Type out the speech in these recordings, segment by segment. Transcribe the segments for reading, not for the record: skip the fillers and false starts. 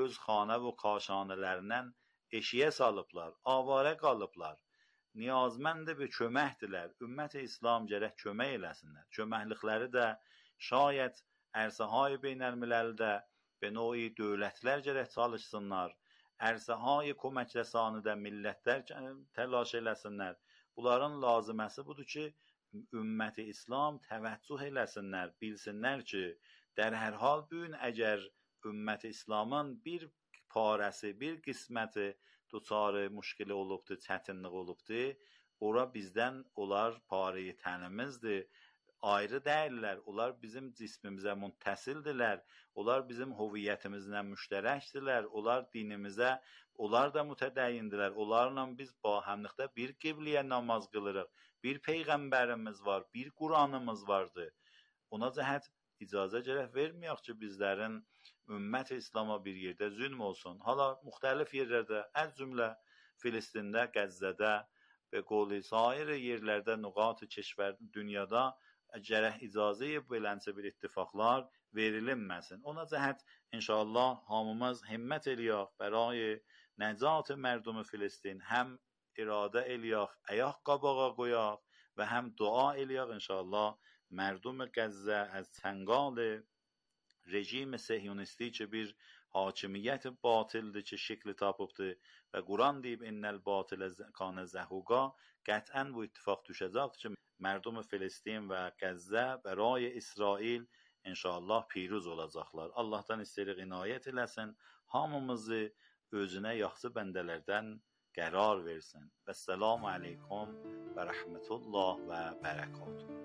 öz xana və kaşanələrindən eşiyə salıblar, avara qalıblar. Niyazmənd və köməkdirlər. Ümmət-i İslam gərək kömək eləsinlər. Köməklikləri də şayət ərsəhay beynəlmiləldə və növi dövlətlər gərək çalışsınlar. Ərsəhay kömək rəsanıda millətlər təlaş eləsinlər. Bunların laziməsi budur ki, ümmət-i İslam təvəccüh eləsinlər, bilsinlər ki, در hər hal bu gün əgər ümmət-i İslamın bir parəsi, bir qisməti duçarı müşkili olubdur, çətinlik olubdur, ora bizdən onlar parayı tənimizdir, ayrı deyirlər, onlar bizim cismimizə müntəsildirlər, onlar bizim hüviyyətimizlə müştərəkdirlər, onlar dinimizə, onlar da mütədəyyindirlər, onlarla biz bahəmlikdə bir qibliyə namaz qılırıq, bir peyğəmbərimiz var, bir Quranımız vardır. Ona cəhət icazə gərək verməyək ki, bizlərin ümmət-i İslama bir yerdə zülm olsun. Hala müxtəlif yerlərdə, ən cümlə Filistində, Qəzzədə və qoli sair yerlərdə, nüqat-ı keşvər dünyada gərək icazə belənsə bir ittifaqlar verilinməsin. Ona cəhət inşallah hamımız himmət eləyək bəray nəcat mərdum Filistin, həm iradə eləyək, ayaq qabağa qoyaq və həm dua eləyək inşallah مردم غزه از چنگال رژیم صهیونیستی که bir hakimiyyət batildir ki, şekli tapıbdır və Quran deyib innəl batilə kanə zəhuqa, qətən bu ittifaq düşəcəkdir ki, mərdum Filistin və Qəzzə bəray İsrail inşallah piruz olacaqlar. Allahdan istəyirik inayət eləsin, hamımızı özünə yaxşı bəndələrdən qərar versin. Və selamu aleykum və rəhmətullah və bərəkatuhu.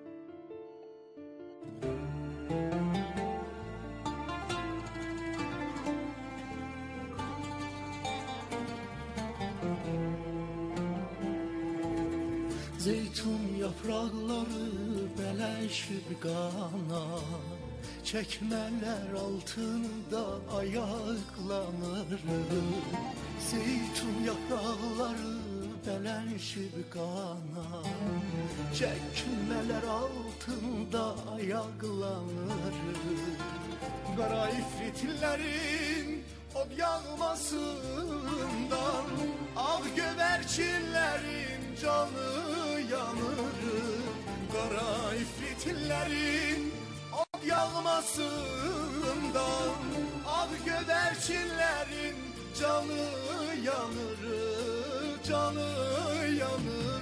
Zeytun yaprakları bələşib qana, çəkmələr altında ayaqlanır. Zeytun yaprakları bələşib qana, çəkmələr altında ayaqlanır. Qara ifritlərin od yağmasından, ağ göbərçinlərin canı yanır. Qara ifritlərin od yağmasından, ağ göbərçinlərin canı yanır, canı yanır.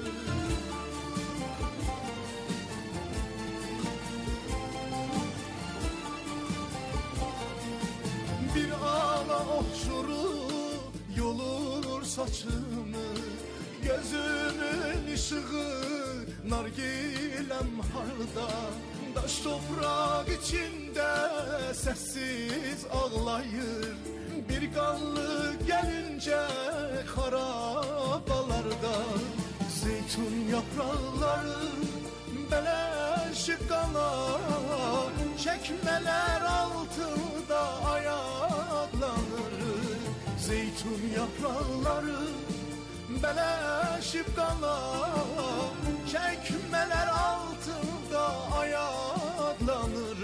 Bir ana oxşuru yolunur saçımı, gözümün ışığı nargilem harda, daş toprak içinde sessiz ağlayır. Bir qanlı gəlincə xarabalarda, zeytun yapraqları bələşib qana, çəkmələr altında ayaqlanır. Zeytun yapraqları bələşib qana, çəkmələr altında ayaqlanır,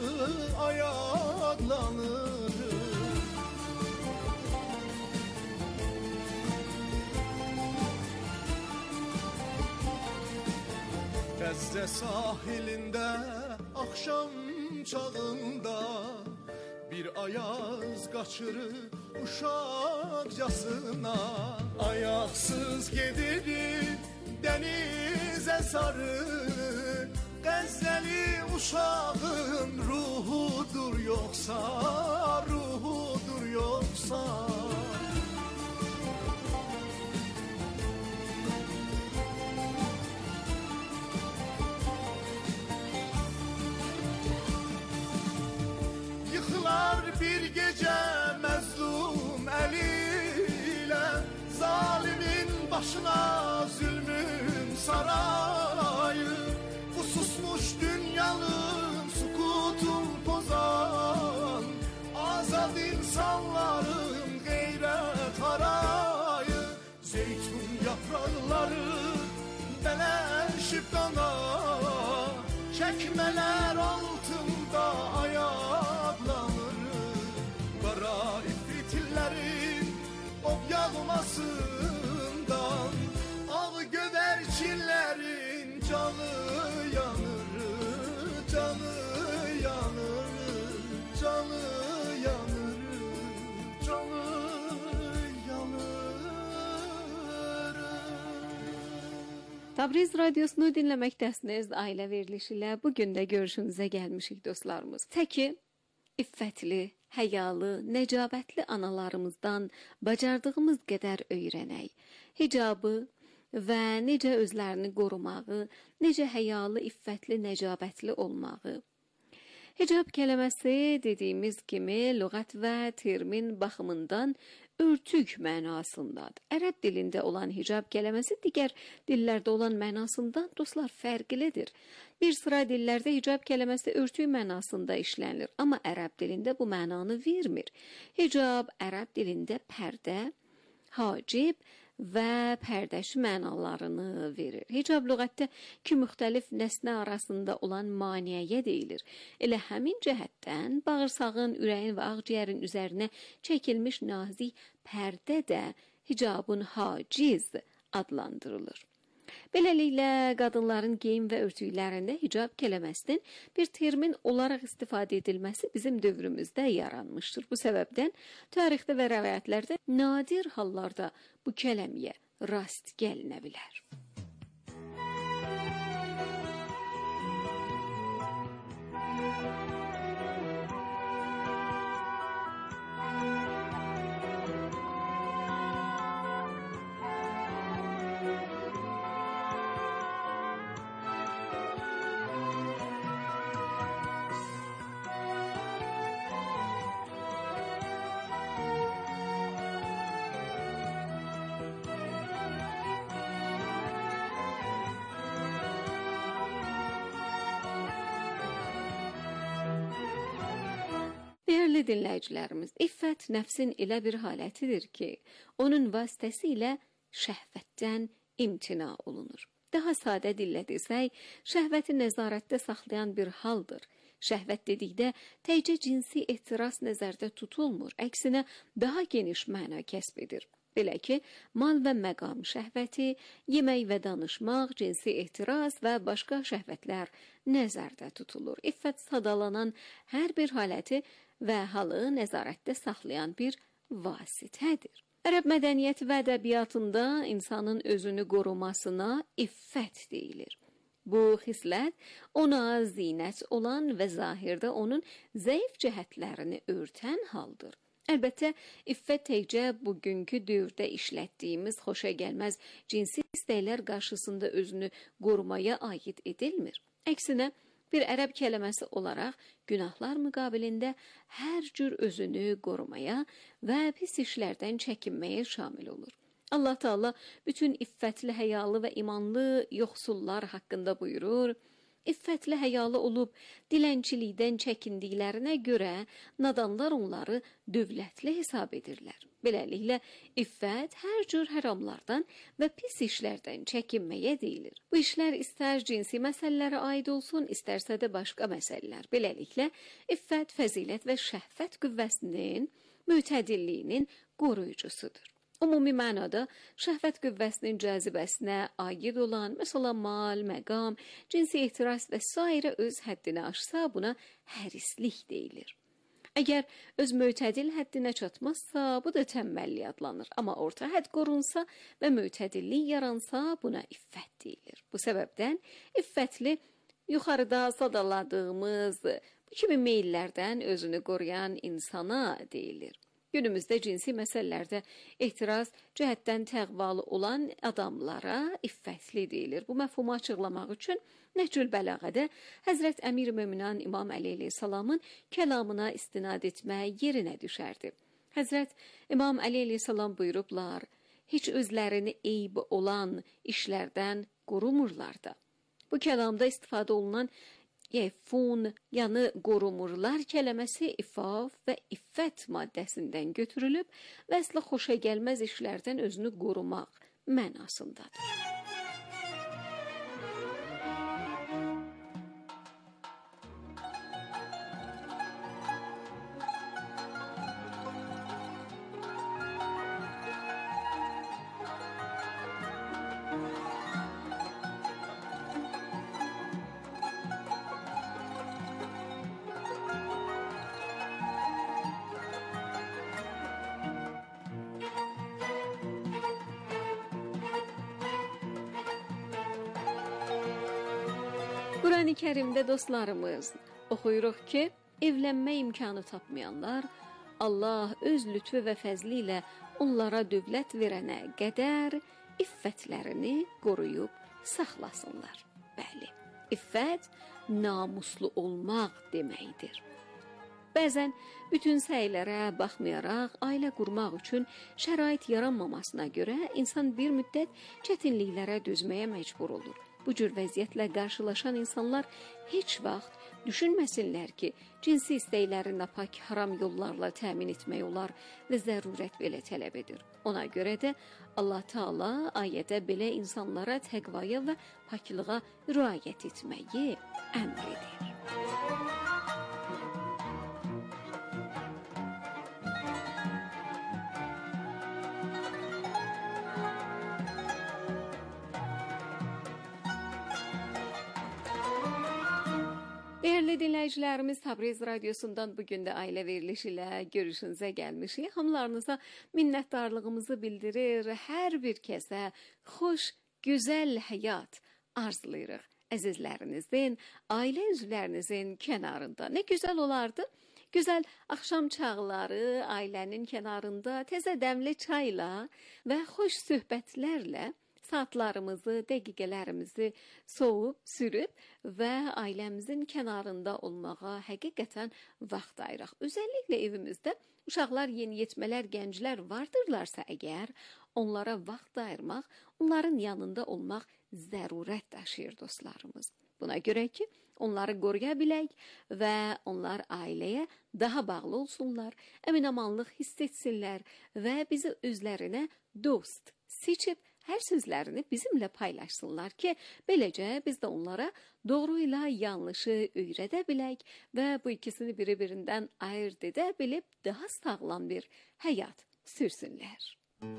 ayaqlanır. Qəzzə sahilində axşam çağında bir ayaz qaçırır uşaqcasına. Ayaqsız gedirik dənizə sarı, Qəzzəli uşağın ruhudur yoxsa, ruhudur yoxsa. Yıxılar bir gecə məzlum əlilə, zalimin başına zülmün sarayı. Bu susmuş dünyanın sukutun pozan, azad insanların qeyrət harayı. Zeytun yapraqları bələşib qana, çəkmələr altında ayaqlanır. Qara tillerin ov yağmasından, ağ göverçinlerin canı yanır, canı yanır, canı yanır, canı yanır. Tabriz Radyosunu dinləməkdəsiniz. Ailə verilişi ilə bugün də görüşünüzə gəlmişik dostlarımız. Təki iffətli, həyalı, nəcabətli analarımızdan bacardığımız qədər öyrənək. Hicabı və necə özlərini qorumağı, necə həyalı, iffətli, nəcabətli olmağı. Hicab kəlməsi dediyimiz kimi lüğət və termin baxımından örtük mənasındadır. Ərəb dilində olan hicab kəlməsi digər dillərdə olan mənasından dostlar fərqlidir. Bir sıra dillərdə hicab kəlməsi örtük mənasında işlənilir, amma ərəb dilində bu mənanı vermir. Hicab ərəb dilində pərdə, hacib və pərdəşi mənalarını verir. Hicab lüğətdə iki müxtəlif nəsnə arasında olan maneəyə deyilir. Elə həmin cəhətdən bağırsağın, ürəyin və ağciyərin üzərinə çəkilmiş nazik pərdə də hicabın haciz adlandırılır. Beləliklə, qadınların geyim və örtüklərində hicab kəlməsinin bir termin olaraq istifadə edilməsi bizim dövrümüzdə yaranmışdır. Bu səbəbdən tarixdə və rəvayətlərdə nadir hallarda bu kəlməyə rast gəlinə bilər. Değerli dinləyicilərimiz, iffət nəfsin elə bir halətidir ki, onun vasitəsilə şəhvətdən imtina olunur. Daha sadə dillə desək, şəhvəti nəzarətdə saxlayan bir haldır. Şəhvət dedikdə təkcə cinsi ehtiras nəzərdə tutulmur, əksinə daha geniş məna kəsb edir. Belə ki, mal və məqam şəhvəti, yemək və danışmaq, cinsi ehtiras və başqa şəhvətlər nəzərdə tutulur. İffət sadalanan hər bir haləti və halı nəzarətdə saxlayan bir vasitədir. Ərəb mədəniyyəti və ədəbiyyatında insanın özünü qorumasına iffət deyilir. Bu xislət ona zinət olan və zahirdə onun zəif cəhətlərini örtən haldır. Əlbəttə, iffət təkcə bugünkü dövrdə işlətdiyimiz xoşagəlməz cinsi istəklər qarşısında özünü qorumaya aid edilmir. Əksinə, bir ərəb kəlməsi olaraq günahlar müqabilində hər cür özünü qorumaya və pis işlərdən çəkinməyə şamil olur. Allah Teala bütün iffətli, həyalı və imanlı yoxsullar haqqında buyurur: İffətli, həyalı olub dilənçilikdən çəkindiklərinə görə nadanlar onları dövlətli hesab edirlər. Beləliklə, iffət hər cür haramlardan və pis işlərdən çəkinməyə deyilir. Bu işlər istər cinsi məsələlərə aid olsun, istərsə də başqa məsələlər. Beləliklə, iffət, fəzilət və şəhvət qüvvəsinin, mütədilliyinin qoruyucusudur. Ümumi mənada şəhvət qüvvəsinin cəzibəsinə aid olan, məsələn, mal, məqam, cinsi ehtiras və s. öz həddini aşsa buna hərislik deyilir. Əgər öz mütədil həddinə çatmazsa, bu da tənbəllik adlanır. Amma orta hədd qorunsa və mütədillik yaransa, buna iffət deyilir. Bu səbəbdən iffətli yuxarıda sadaladığımız bu kimi meyllərdən özünü qoruyan insana deyilir. Günümüzdə cinsi məsələlərdə ehtiras cəhətdən təqvalı olan adamlara iffətli deyilir. Bu məfhumu açıqlamaq üçün Nəhcül Bəlağədə Həzrət Əmir-i-Möminin İmam Əli əleyhissalamın kəlamına istinad etmək yerinə düşərdi. Həzrət İmam Əli əleyhissalam buyurublar: heç özlərini eyb olan işlərdən qorumurlar da. Bu kəlamda istifadə olunan yefun, yəni qorumurlar kəlməsi ifaf və iffət maddəsindən götürülüb və əsla xoşagəlməz işlərdən özünü qorumaq mənasındadır. Qurani Kərimdə dostlarımız oxuyuruq ki, evlənmə imkanı tapmayanlar Allah öz lütfü və fəzli ilə onlara dövlət verənə qədər iffətlərini qoruyub saxlasınlar. Bəli, iffət namuslu olmaq deməkdir. Bəzən bütün səylərə baxmayaraq ailə qurmaq üçün şərait yaranmamasına görə insan bir müddət çətinliklərə dözməyə məcbur olur. Bu cür vəziyyətlə qarşılaşan insanlar heç vaxt düşünməsinlər ki, cinsi istəkləri napak haram yollarla təmin etmək olar və zərurət belə tələb edir. Ona görə də Allah Taala ayədə belə insanlara təqvaya və paklığa riayət etməyi əmr edir. Değerli dinləyicilərimiz, Tabriz Radyosu'ndan bugün də ailə verilişi ilə görüşünüzə gəlmişik. Hamılarınıza minnətdarlığımızı bildirir, hər bir kəsə xoş, gözəl həyat arzulayırıq. Əzizlərinizin, ailə üzvlərinizin kənarında. Nə gözəl olardı? Gözəl axşam çağları ailənin kənarında təzə dəmli çayla və xoş söhbətlərlə saatlarımızı, dəqiqələrimizi soğub, sürüb və ailəmizin kənarında olmağa həqiqətən vaxt ayıraq. Özəlliklə evimizdə uşaqlar, yeniyetmələr, gənclər vardırlarsa əgər, onlara vaxt ayırmaq, onların yanında olmaq zərurət daşıyır dostlarımız. Buna görə ki, onları qoruya bilək və onlar ailəyə daha bağlı olsunlar, əminamanlıq hiss etsinlər və bizi özlərinə dost seçib hər sözlərini bizimlə paylaşsınlar ki, beləcə biz də onlara doğru ilə yanlışı öyrədə bilək və bu ikisini biri-birindən ayırt edə bilib daha sağlam bir həyat sürsünlər.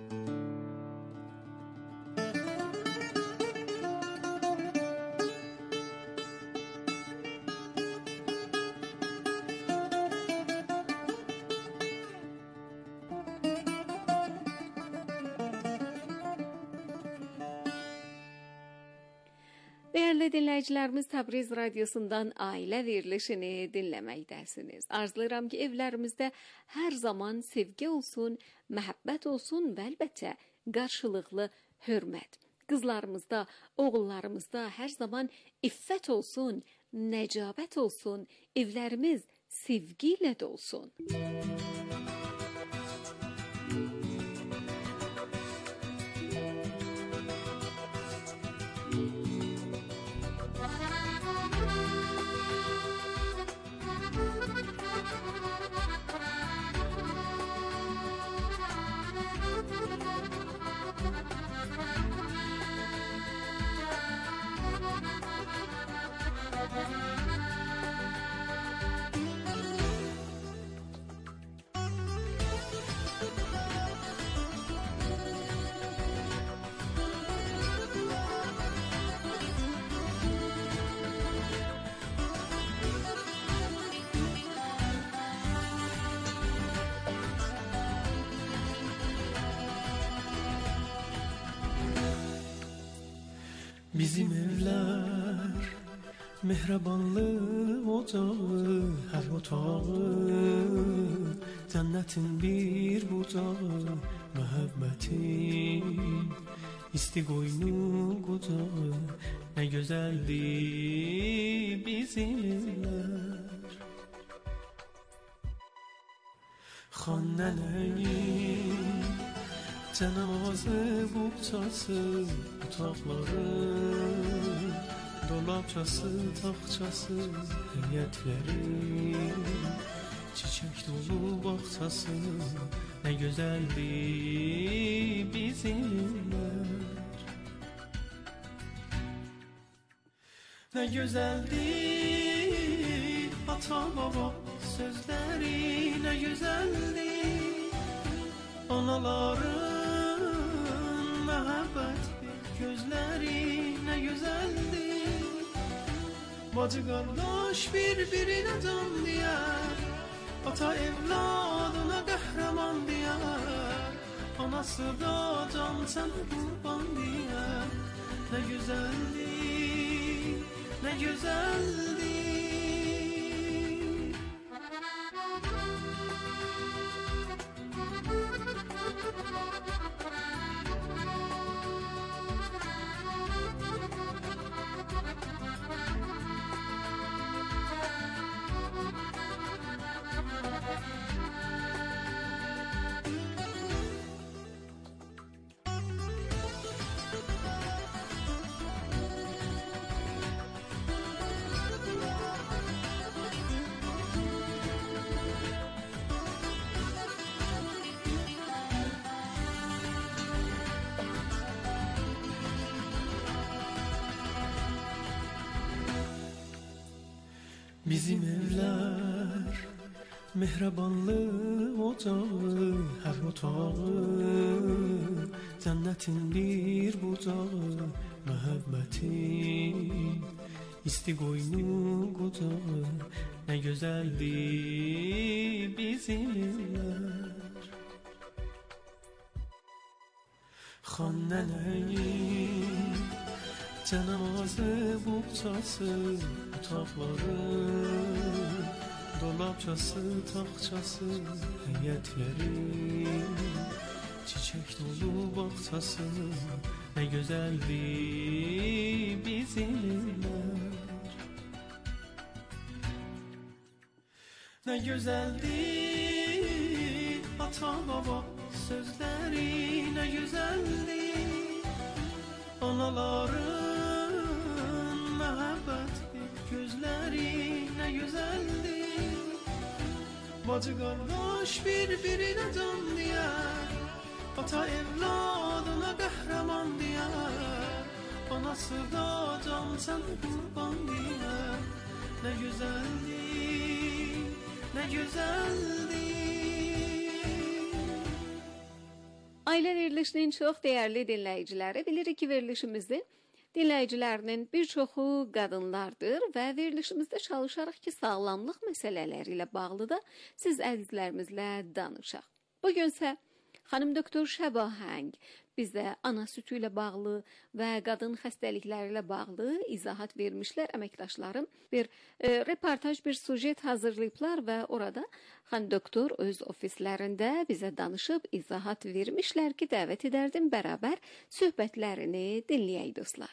Değerli dinləyicilərimiz, Tabriz Radyosu'ndan ailə verilişini dinləməkdəsiniz. Arzulayıram ki, evlərimizdə hər zaman sevgi olsun, məhəbbət olsun və əlbəttə qarşılıqlı hörmət. Qızlarımızda, oğullarımızda hər zaman iffət olsun, nəcabət olsun, evlərimiz sevgi ilə dolsun. Bizim evler mehribanlık ocağı, her otağı cennetin bir bucağı, muhabbetin istigoynu kocağı, ne güzeldi bizim evler. Xannenin cenazı buğçası, otaqları, dolapçası, taxçası, heyətləri, çiçək dolu bağçası, nə gözəldi bizimlər. Nə gözəldi ata baba sözləri, nə gözəldi anaların məhəbbət gözləri, nə gözəldi bacı qardaş bir-birinə can deyər, ata evladına qəhrəman deyər, anası da can sənə qurban deyər. Nə gözəldi ne güzeldir. Bizim evler mehribanlı ocağı, her otağı cennetin bir bucağı, muhabbetin isti koynu kocağı, ne güzeldi bizim evler. Xannenin canamazı buğçası, otaqları, dolapçası, taxçası, heyətləri, çiçək dolu bağçası, nə gözəldir bizim evlər. Nə gözəldir ata baba sözləri, nə gözəldir anaların məhəbbətli gözləri, nə gözəldir bacı qardaş bir-birinə can deyər, ata evladına qəhrəman deyər, anası da can sənə qurban deyər. Nə gözəldir, nə gözəldir. Ailə verilişinin çox dəyərli dinləyiciləri, bilirik ki, verilişimizdə dinləyicilərinin bir çoxu qadınlardır və verilişimizdə çalışaraq ki, sağlamlıq məsələləri ilə bağlı da siz əzizlərimizlə danışaq. Bugünsə xanım doktor Şəbahəng bizə ana sütü ilə bağlı və qadın xəstəlikləri ilə bağlı izahat vermişlər. Əməkdaşlarım bir reportaj, bir sujet hazırlayıblar və orada xanım doktor öz ofislərində bizə danışıb izahat vermişlər ki, dəvət edərdim bərabər söhbətlərini dinləyək dostlar.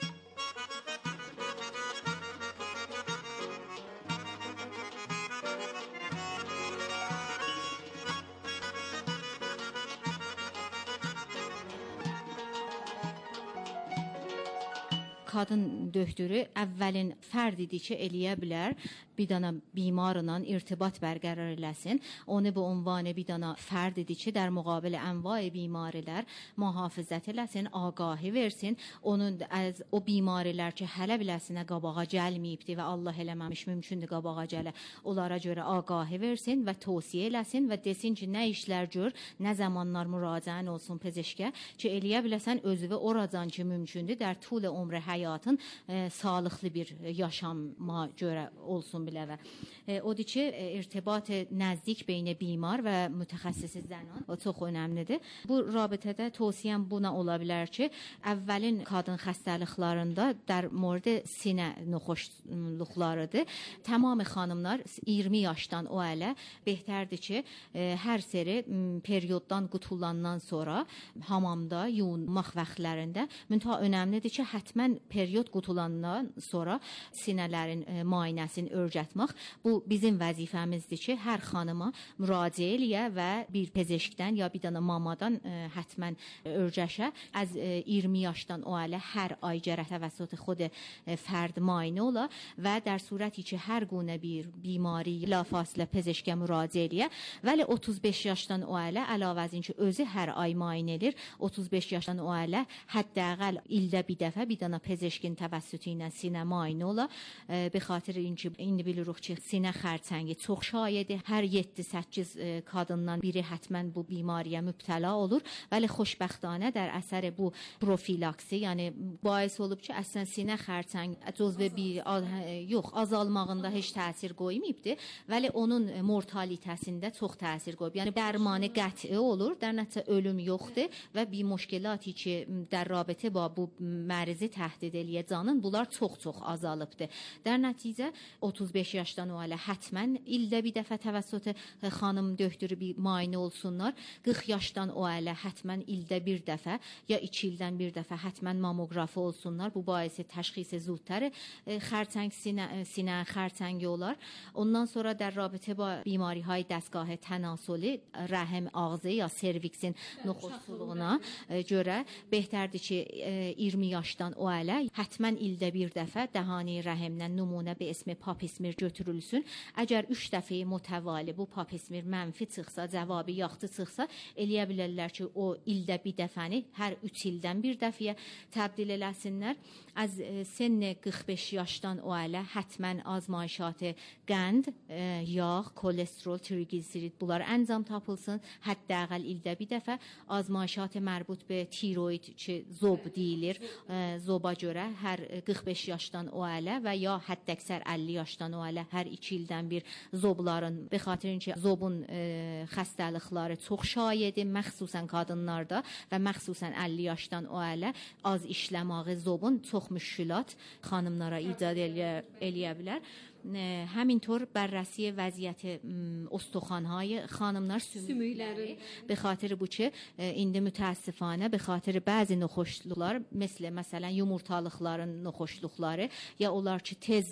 Qadın döktürü əvvəlin fərd idi ki, eləyə bilər, bir dana bimarla irtibat bərqərar eləsin. Onu bu ünvanı bir dana fərd idi ki, در مقابل انواع بیمارilər mühafizət eləsin, ağahi versin. Onun az o bimarilər ki, hələ biləsinə qabağa gəlməyibdi və Allah eləməmiş mümkündür qabağa gələ. Onlara görə ağahi versin və tövsiyə eləsin və desin ki, nə işlər gör, nə zamanlar müraciət olsun pezeşkə ki, eləyə biləsən özünü oradan ki, mümkündür در طول عمر həyatın sağlıqlı bir yaşama görə olsun bilə və odur ki, irtibat nəzdik beynə bimar və mütəxəssis zənan o çox önəmlidir. Bu rabitədə tövsiyəm buna ola bilər ki, əvvəlin qadın xəstəliklərində در مورد sinə noxuşluqlarıdır. Tamam xanımlar 20 yaşdan o ələ behterdir ki, hər seri perioddan qutulandan sonra hamamda yuyunmaq vaxtlarında müntəha önəmlidir ki, hətmən period qutulandan sonra sinələrin müayinəsini örgətmək. Bu bizim vəzifəmizdir ki, hər xanıma müraciə eləyə və bir pezeşkdən ya bir dana mamadan hətmən örgəşə. Az 20 yaşdan o ələ hər ay gərək təvəssütü xود فرد معاینه ola və در صورتی ki, hər gune bir بیماری لا فاصله pezeşkə müraciə eləyə. Vəli 35 yaşdan o ələ əlavə az inki özü hər ay müayinə edir. 35 yaşdan o ələ həddəqəl ildə bir dəfə bir dana pezeşkin təvəssütü ilə sinə müayinə ola. Be xatir inki indi bilirik ki, sinə xərçəngi çox şayədir. Hər 7-8 qadından biri hətmən bu بیماریyə mübtəla olur. Vəli xoşbəxtanə در اثر bu profilaksi, yəni باعث olub ki, əslən sinə xərçəng cüzve bir yox, azalmağında heç təsir qoymayıbdı, vəli onun mortalitəsində çox təsir qoyub. Yəni dərmanı qəti olur, در nəticə ölüm yoxdur və bir müşkilaتی ki, در رابطه با bu mərizi təhdid təcrid eləyə canın, bunlar çox azalıbdır. Dər nəticə 35 yaşdan o ələ həttəmən ildə bir dəfə təvəssüt xanım doktoru bir müayinə olsunlar. 40 yaşdan o ələ həttəmən ildə bir dəfə ya 2 ildən bir dəfə həttəmən mamoqrafi olsunlar. Bu baisi təşxisi zudtər xərçəng sinə xərçəngi olar. Ondan sonra در رابطه با بیماری‌های دستگاه تناسلی رحم ağzı ya serviksin noxuculuğuna görə behterdir ki 20 yaşdan o ələ həttəmən ildə bir dəfə dəhani rəhimdən nümunə be ismi papismir götürülsün. Əgər 3 dəfə mütəvali bu papismir mənfi çıxsa, cavabı yaxşı çıxsa, eləyə bilərlər ki, o ildə bir dəfəni hər 3 ildən bir dəfəyə təbdil eləsinlər. Az sinn 45 yaşdan o ələ həttəmən azmayişat qənd, yağ, kolesterol, trigliserid bunlar əncam tapılsın. Həddəqəl ildə bir dəfə azmayişat mərbut be tiroid ki, zob deyilir. Zoba görə hər 45 yaşdan o ələ və ya həddəksər 50 yaşdan o ələ hər 2 ildən bir zobların, be xatirin ki, zobun xəstəlikləri çox şayiədir, məxsusən qadınlarda və məxsusən 50 yaşdan o ələ az işləməyi zobun çox müşkülat xanımlara icad eləyə bilər. همینطور بررسی وضعیت استخوان‌های خانم‌ها sümükləri به خاطر bu ki indi mütəəssifانه به خاطر bəzi noxoşluqlar məsələn yumurtalıqların noxoşluqları ya onlar ki tez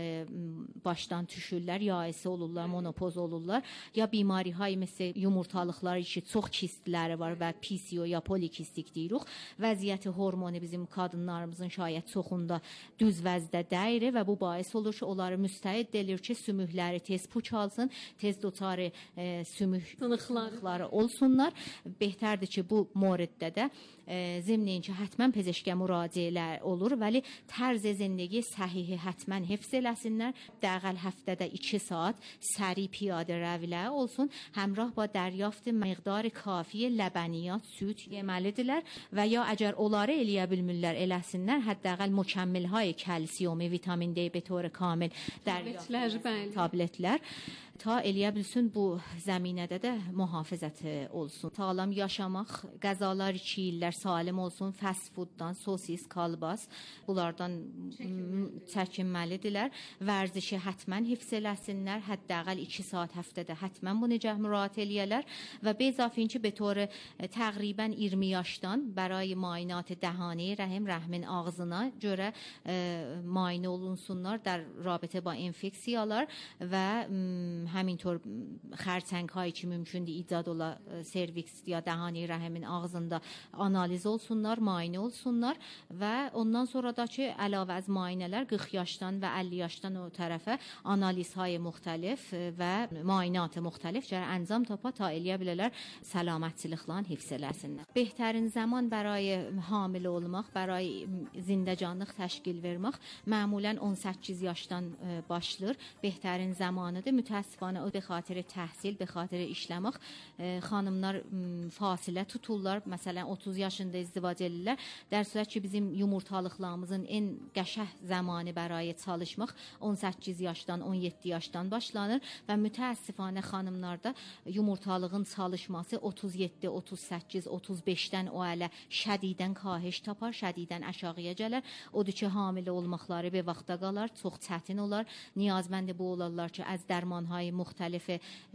başdan düşürlər, yaisi olurlar, monopoz olurlar ya بیماری‌های مثل yumurtalıqlar ki çox kistləri var və PCO ya polikistik deyirik. Vəziyyəti hormonu bizim qadınlarımızın şayət çoxunda düz vəzdə deyil və bu bais olur ki, onları müstəid deyilir ki, sümükləri tez puç alsın, tez doçarı sümük sınıqları olsunlar. Behtərdir ki, bu moriddə də zimnin ki, həttəmən pezeşkə müraciələr olur, vəli tərz zindagi səhihi həttəmən hifz eləsinlər. Dəqiq həftədə 2 saat səri piyadə rəvilə olsun. Həmrah با دریافت مقدار کافی لبنیات süd yeməlidirlər və ya əgər onları eləyə bilmirlər, eləsinlər, həddəqəl mükəmmilهای kalsiyumi, vitamin D به طور کامل tabletlər ta eləyə bilsin bu zəminədə də mühafizət olsun. Sağlam yaşamaq, qəzalar içirlər, salim olsun, fast fooddan, sosis, kalbas bunlardan çəkinməlidirlər. Vərzişi həttəmən hifz eləsinlər. Həddəqəl 2 saat həftədə həttəmən bu necə müraciət eləyərlər və به اضافه اینکه به طور تقریبا 20 yaşdan برای معاینات دهانی رحمین ağzına görə müayinə olunsunlar در رابطه با انفeksiyalar və همینطور خرچنگ هایی ki mümkündür icad ola serviks ya dəhani rəhimin ağzında analiz olsunlar, müayinə olsunlar və ondan sonra da ki əlavə az müayinələr 40 yaşdan və 50 yaşdan o tərəfə analizهای müxtəlif və müayinat müxtəlif görə انجام tapa ta eləyə bilərlər سلامتçılıqlarını hifz eləsinlər. Behtərin zaman برای hamilə olmaq, برای زنده‌جانlıq təşkil vermək معمولا 18 yaşdan başlayır. Behtərin zamanıdır. Mütəəssifانه o به خاطر təhsil, به خاطر işləmək xanımlar fasilə tuturlar. Məsələn 30 yaşında izdivac edirlər. در صورت ki bizim yumurtalıqlarımızın en qəşəh zamanı برای çalışmaq 18 yaşdan 17 yaşdan başlanır və mütəəssifانه xanımlarda yumurtalığın çalışması 37, 38, 35-dən o ələ şədidən kahiş tapar, şədidən aşağıya gələr. Odur ki hamilə olmaqları bir vaxta qalar, çox çətin olar. Niyazmənd bu olarlar ki az dərmanهای müxtəlif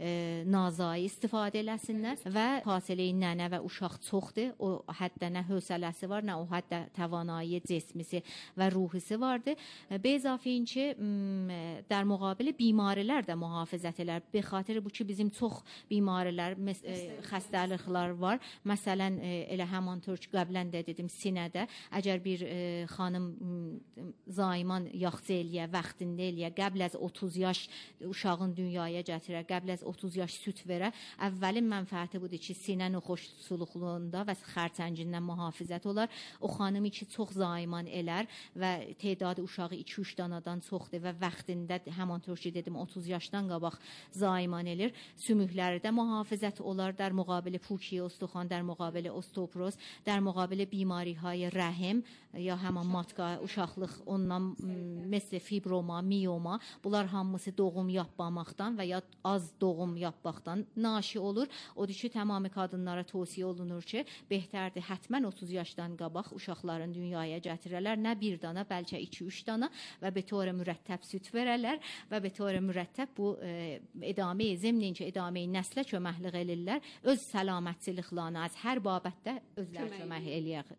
nazai istifadə eləsinlər və fasilə nənə və uşaq çoxdur. O həddə nə hövsələsi var, nə o həddə təvanayı cismisi və ruhisi vardır. به اضافه اینکه در مقابل بیمارilər də mühafizət elər. Be xatir bu ki bizim çox بیمارilər, xəstəliklər var. Məsələn elə həmantor ki qəblən də dedim sinədə əgər bir xanım zaiman yaxşı eləyə, vaxtında eləyə, qəbl az 30 yaş uşağın dünyaya gətirər, qəbl az 30 yaş süt verə, əvvəlin mənfəəti budur ki sinə noxoşluğunda və xərçəngindən mühafizət olar. O xanımı ki çox zaiman elər və tədadı uşağı 2-3 danadan çoxdur və vaxtında həmantor ki dedim 30 yaşdan qabaq zaiman elir. Sümüklərdə mühafizət olar در مقابل پوکی استخوان، در مقابل استوپروز، در مقابل بیماری‌های رحم یا همان matka uşaqlıq ondan مثل fibroма, miyoma bunlar hamısı doğum yapmamaqdan olmaqdan və ya az doğum yapmaqdan naşi olur. Odur ki, tamamı qadınlara tövsiyə olunur ki, behterdir həttəmən 30 yaşdan qabaq uşaqların dünyaya gətirərlər. Nə bir dana, bəlkə 2-3 dana və be tövr mürəttəb süt verərlər və be tövr mürəttəb bu zimnincə idame nəslə köməklik elirlər. Öz səlamətsizliklərinə az hər babətdə özləri kömək eləyir.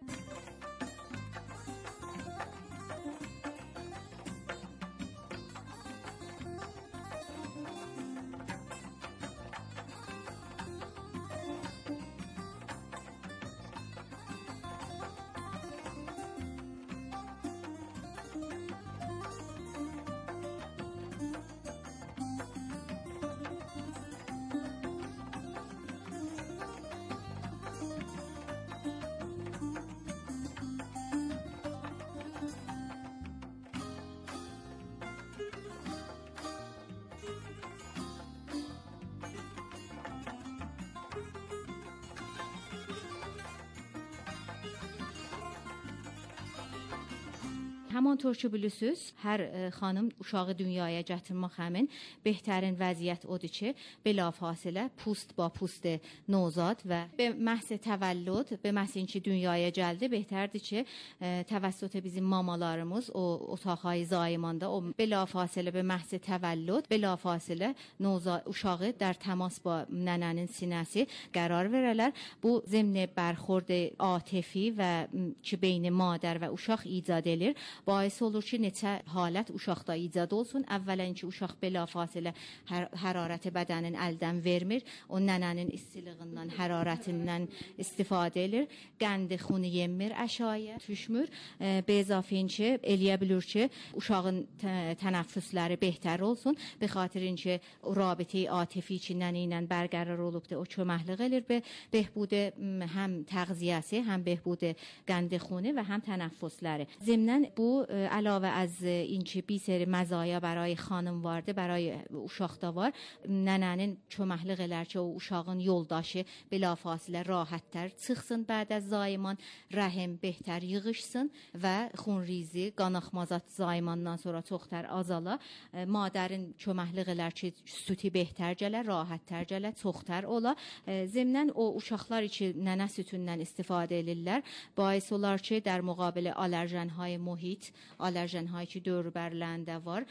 Həmantور ki bilirsiniz, hər xanım uşağı dünyaya gətirmək həmin behtarin vəziyyət odur ki, bilafasilə pust ba pust nozad və məhz təvəllüd, məhz ki dünyaya gəldi, behtərdir ki, təvəssüt bizim mamalarımız o otaqhay zaimanda o bilafasilə məhz təvəllüd, bilafasilə nozad uşağı در təmas با nənənin sinəsi qərar verərlər. Bu zimni bərxurd atifi və ki beyn madər və uşaq icad edir. Bais olur ki, neçə halət uşaqda icad olsun. Əvvələn ki, uşaq bilafasilə hərarəti bədənin əldən vermir. O nənənin istiliğindən, hərarətindən istifadə edir. Qəndi xunu yemmir, əşaya düşmür. Bezafin ki, eləyə bilir ki, uşağın tənəffüsləri behtər olsun. Be xatirin ki, rabitə atifi ki, nənə ilə bərqərar olubdur, o köməklik edir. Behbudə həm təğziyəsi, həm behbudə qəndi xunu və həm tənəffüsləri. Zimnən bu علاوه از اینکه bir seri məzaya برای xanım vardı, برای uşaqda var. Nənənin köməklik elər ki, o uşağın yoldaşı bilafasilə rahatlar çıxsın bəd az zayman, rəhim behtər yığışsın və xunrizi, qanaxmazat zaymandan sonra çoxtər azala. Madərin köməklik elər ki, sütü behtər gələ, rahatlar gələ, çoxtər ola. Zimnən o uşaqlar ki, nənə sütündən istifadə edirlər. Bais olar ki, در مقابل آلرژن‌های محیط آلرژن‌هایی که دور برلنده var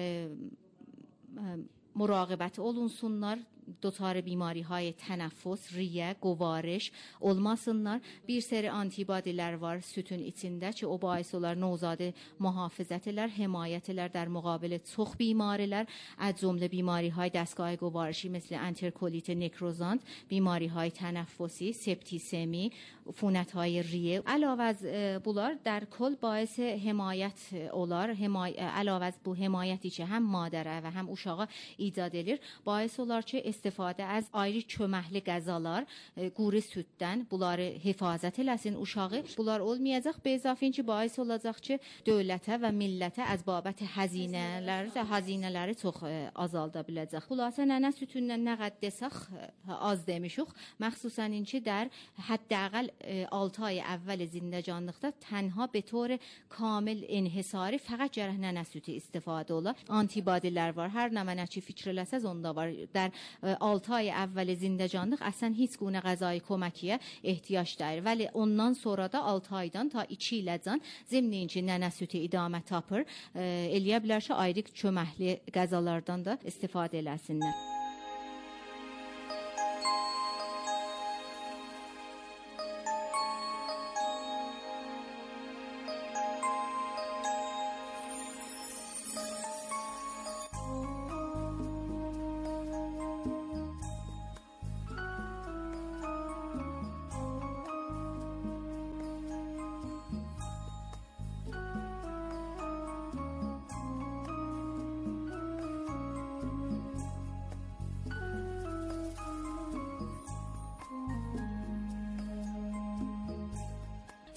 مراقبت olunsunlar. Dotar بیماری های تنفس، ریه، گوارش olmasınlar. Bir seri antibodiler var sütün içində ki, o باعث olar növzadı muhafizət elər, himayət elər در مقابل çox بیمارilər. از جمله بیماری های دستگاه گوارشی مثل انترکولیت نکروزانت، بیماری های تنفسی، سپتیسمی، عفونت های ریه. علاوه از bunlar در کل باعث himayət olar. علاوه از bu himayəti ki, həm madərə və həm uşağa icad edir, باعث olar ki, istifadə az ayrı köməkli qəzalar, quru süddən bunları hifazət eləsin uşağı. Bunlar olmayacaq. Be izafin ki, باعث olacaq ki, dövlətə və millətə az babət xəzinələri çox azalda biləcək. Xülasə nənə sütündən nə qəd desək az demişik. Məxsusən ki, در حداقل 6 ay əvvəl zindəcanlıqda tənha به طور kamil enhisari fəqət gərək nənə sütü istifadə ola. Antibodilər var. Hər nə mənə ki fikr eləsəz onda var. در 6 ay əvvəl zindəcanlıq əslən heç quna qəzai köməkiyə ehtiyac dəyir. Vəli ondan sonra da 6 aydan ta 2 iləcən zimninci nənə sütü idamə tapır. Eləyə bilər ki, ayrı köməkli qəzalardan da istifadə eləsinlər.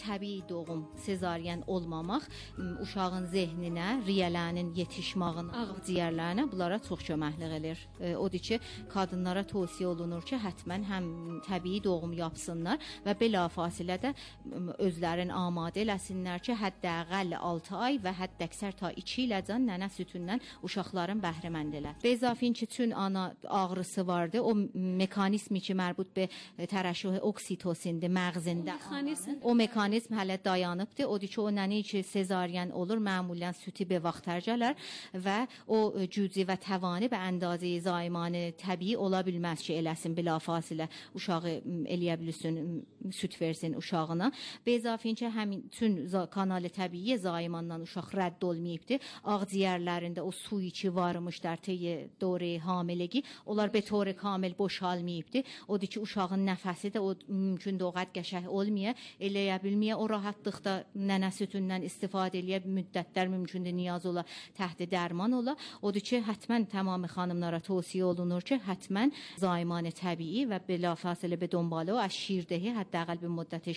təbii doğum, sezaryen olmamaq uşağın zehninə, riyələrin yetişməyinə, ağciyərlərinə bunlara çox köməklik edir. Odur ki, qadınlara tövsiyə olunur ki, həttəmən həm təbii doğum yapsınlar və bilafasilə də özlərini amadə eləsinlər ki, həddəqəl 6 ay və həddəksər ta 2 iləcən nənə südündən uşaqların bəhrəmənd elər. Bezafin ki, çün ana ağrısı vardı, o mekanizmi ki, mərbut be tərəşüh oksitosindir məğzində. O mekanizm hələ dayanıbdır. Odur ki, o nəni ki, sezaryen olur, məmulən sütü be vaxt tərcələr və o cüzi və təvani və əndazə zaimanə təbii ola bilməz ki, eləsin bilafasilə uşağı eləyə bilsin, süt versin uşağına. Bezafin ki, həmin tün kanalı təbii zaimandan uşaq rədd olmayıbdır. Ağciyərlərində o su içi varmış der təyi doğru hamilegi, onlar be طور kamil boşalmayıbdır. Odur ki, uşağın nəfəsi də o mümkün doğat qəşəh olmaya, eləyə bilməyə, o rahatlıqda nənə sütündən istifadə eləyə müddətlər mümkündür, niyaz ola, təhti dərman ola. Odur ki, həttəmən tamamı xanımlara tövsiyə olunur ki, həttəmən zaimanə təbii və bilafasilə be donbalı o şirdəhi həddəqəl bir müddət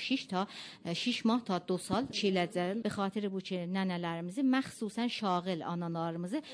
6 mah ta 2 sal çiləcəl. Be xatir bu ki, nənələrimizi, məxsusən şağıl analarımızı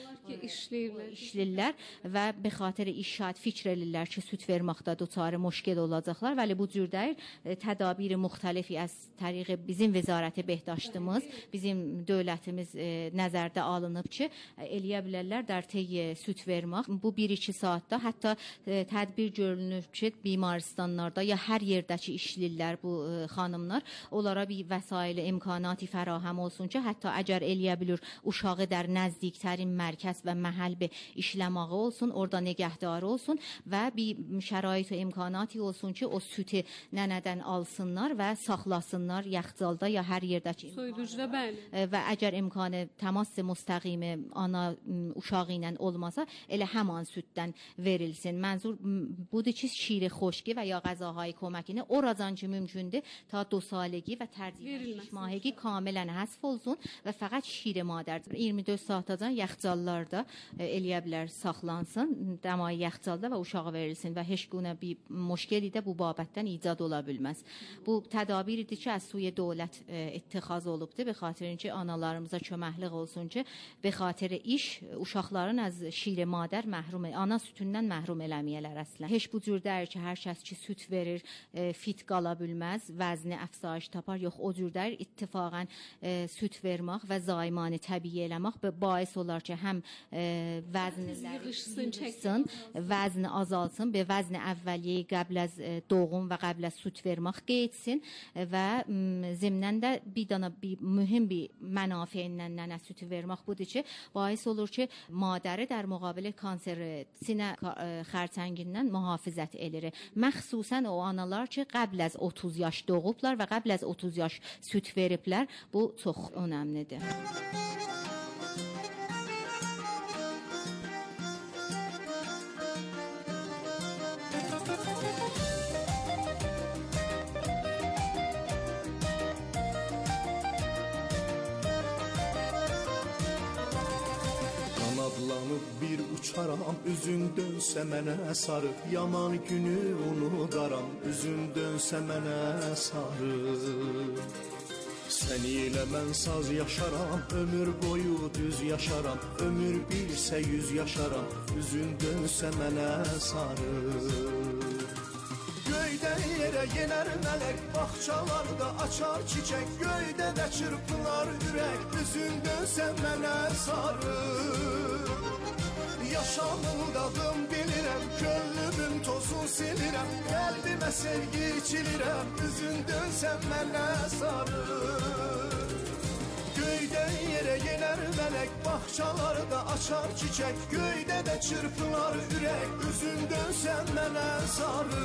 işlirlər və be xatir işat fikr elirlər ki, süt verməkdə duçarı müşkil olacaqlar. Vəli bu cür deyil, tədabiri müxtəlifi az təriqi bizim vəzarəti behdaştımız, bizim dövlətimiz nəzərdə alınıb ki, eləyə bilərlər der təyi süt vermək. Bu 1-2 saatda hətta tədbir görülür ki, bimaristanlarda ya hər yerdəki işlirlər bu xanımlar, onlara bir vəsail imkanatı fərahəm olsun ki, hətta əgər eləyə bilir uşağı der nəzdiklərin mərkəz və məhəl bir işləməyi olsun, orada negahdarı olsun və bir şərait və imkanatı olsun ki, o sütü nənədən alsınlar və saxlasınlar yaxcalda ya hər yerdəki soyuducuda bəli. Və əgər imkanı təmas müstəqimi ana uşağı ilə olmasa, elə həman süddən verilsin. Mənzur budur ki, şiri xoşki və ya qəzahay köməkini oradan ki mümkündür ta 2 saligi və tərcih 6 mahigi kamilən həsf olsun və fəqət şiri madər 24 saatacan yaxcallarda eləyə bilər saxlansın, dəmai yaxcalda və uşağa verilsin və heç günə bir müşkili də bu babətdən icad ola bilməz. Bu tədabiridir ki, az suyu dövlət ittixaz olubdur. Be xatirin ki, analarımıza köməklik olsun ki, be xatir iş uşaqların az şiri madər məhrum, ana sütündən məhrum eləməyələr əslən. Heç bu cür deyir ki, hər kəs ki süt verir, fit qala bilməz, vəzni əfsayiş tapar. Yox, o cür deyir, ittifaqən süt vermək və zaimanı təbii eləmək bais olar ki, həm vəznləri yığışsın, vəzni azalsın, be vəzni əvvəliyi qəbl az doğum və qəbl az süt vermək qeydsin və zimnən də bir dana bir mühüm bir mənafiyindən nənə sütü vermək budur ki, bais olur ki, madəri در مقابل kanser sinə xərçəngindən mühafizət edir. Məxsusən o analar ki, qəbl az 30 yaş doğublar və qəbl az 30 yaş süt veriblər, bu çox önəmlidir. Qanadlanıb bir uçaram, üzün dönsə mənə sarı, yaman günü unudaram, üzün dönsə mənə sarı. Sən ilə mən saz yaşaram, ömür boyu düz yaşaram, ömür bilsə 100 yaşaram, üzün dönsə mənə sarı. Göydən yerə yenər mələk, baxçalarda açar çiçək, göydə də çırpılar ürək, üzün dönsə mənə sarı. Yaşamın dadım bilirəm, könlümün tozun silirəm, qəlbimə sevgi içilirəm, üzün dönsə mənə sarı. Göydən yerə yenər mələk, baxçalarda açar çiçək, göydə də çırpılar ürək, üzün dönsə mənə sarı.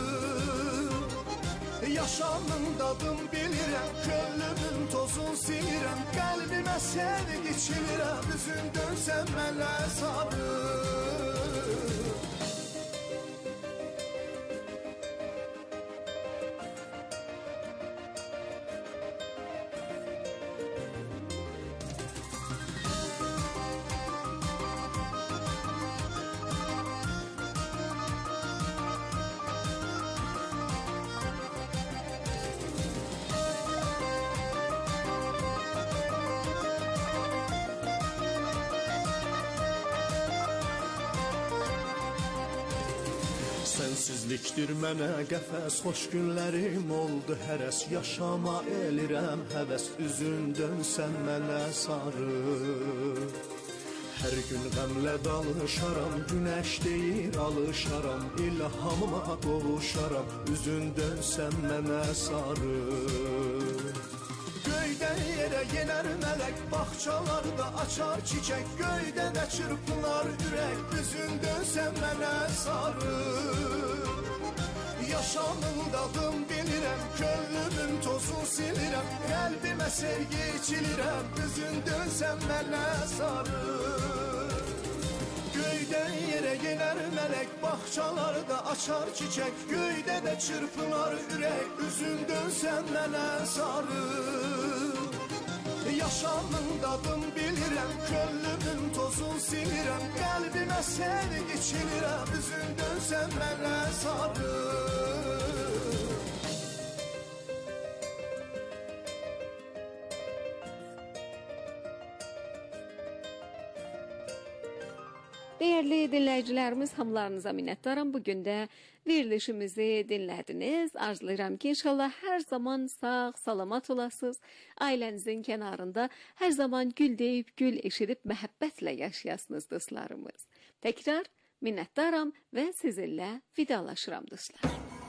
Yaşamın dadım bilirəm, könlümün tozun silirəm, qəlbimə sevgi içilirəm, üzün dönsə mənə sarı. Sənsizlikdir mənə qəfəs, xoş günlərim oldu hərəs, yaşama elirəm həvəs, üzün dönsən mənə sarı. Hər gün qəmlə dalışaram, günəş deyir alışaram, ilhamıma qovuşaram, üzün dönsən mənə sarı. Göydən yerə yenər mələk, bağçalarda açar çiçək, göydə də çırpınar ürək, üzün dönsən mənə sarı. Yaşamın dadım bilirəm, könlümün tozun silirəm, qəlbimə sevgi içilirəm, üzün dönsən mənə sarı. Göydən yerə yenər mələk, bağçalarda açar çiçək, göydə də çırpınar ürək, üzün dönsən mənə sarı. Yaşamın dadım bilirəm, könlümün tozun silirəm, qəlbimə sevgi içilirəm, üzün dönsən mənə sarı. Değerli dinləyicilərimiz, hamılarınıza minnətdaram. Bugün də verilişimizi dinlədiniz. Arzulayıram ki, inşallah hər zaman sağ, salamat olasınız. Ailənizin kənarında hər zaman gül deyib, gül eşidib, məhəbbətlə yaşayasınız dostlarımız. Təkrar minnətdaram və sizinlə vidalaşıram dostlar.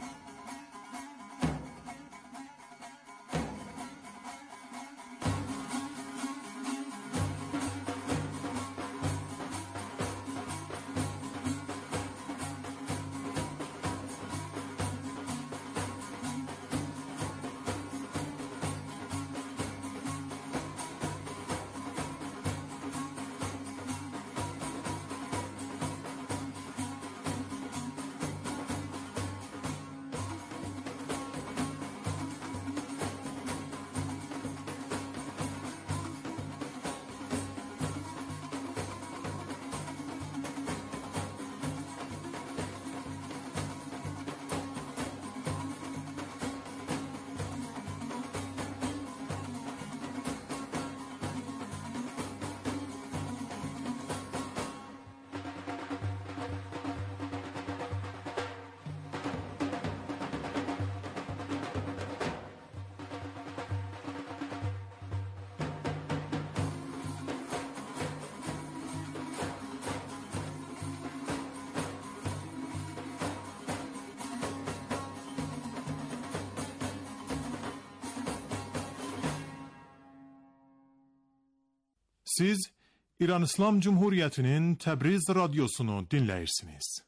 Siz İran İslam Cumhuriyeti'nin Təbriz radyosunu dinleyirsiniz.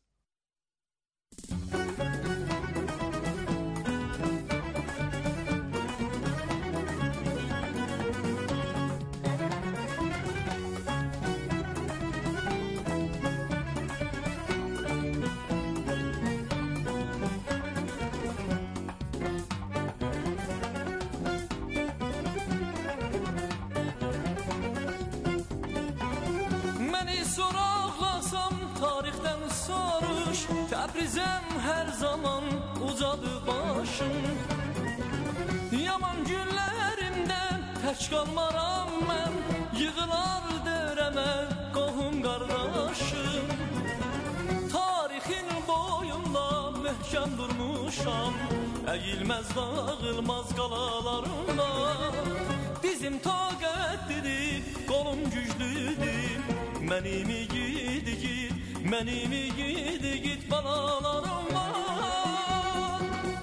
Təbrizəm hər zaman ucadı başım, yaman günlərimdən tək qalmaram mən, yığılar dərəmə qohum qardaşım. Tarixin boyunda möhkəm durmuşam, əyilməz dağılmaz qalalarımda. Dizim taqətlidir, qolum güclüdür, mənim igid, mənim igid balalarım var.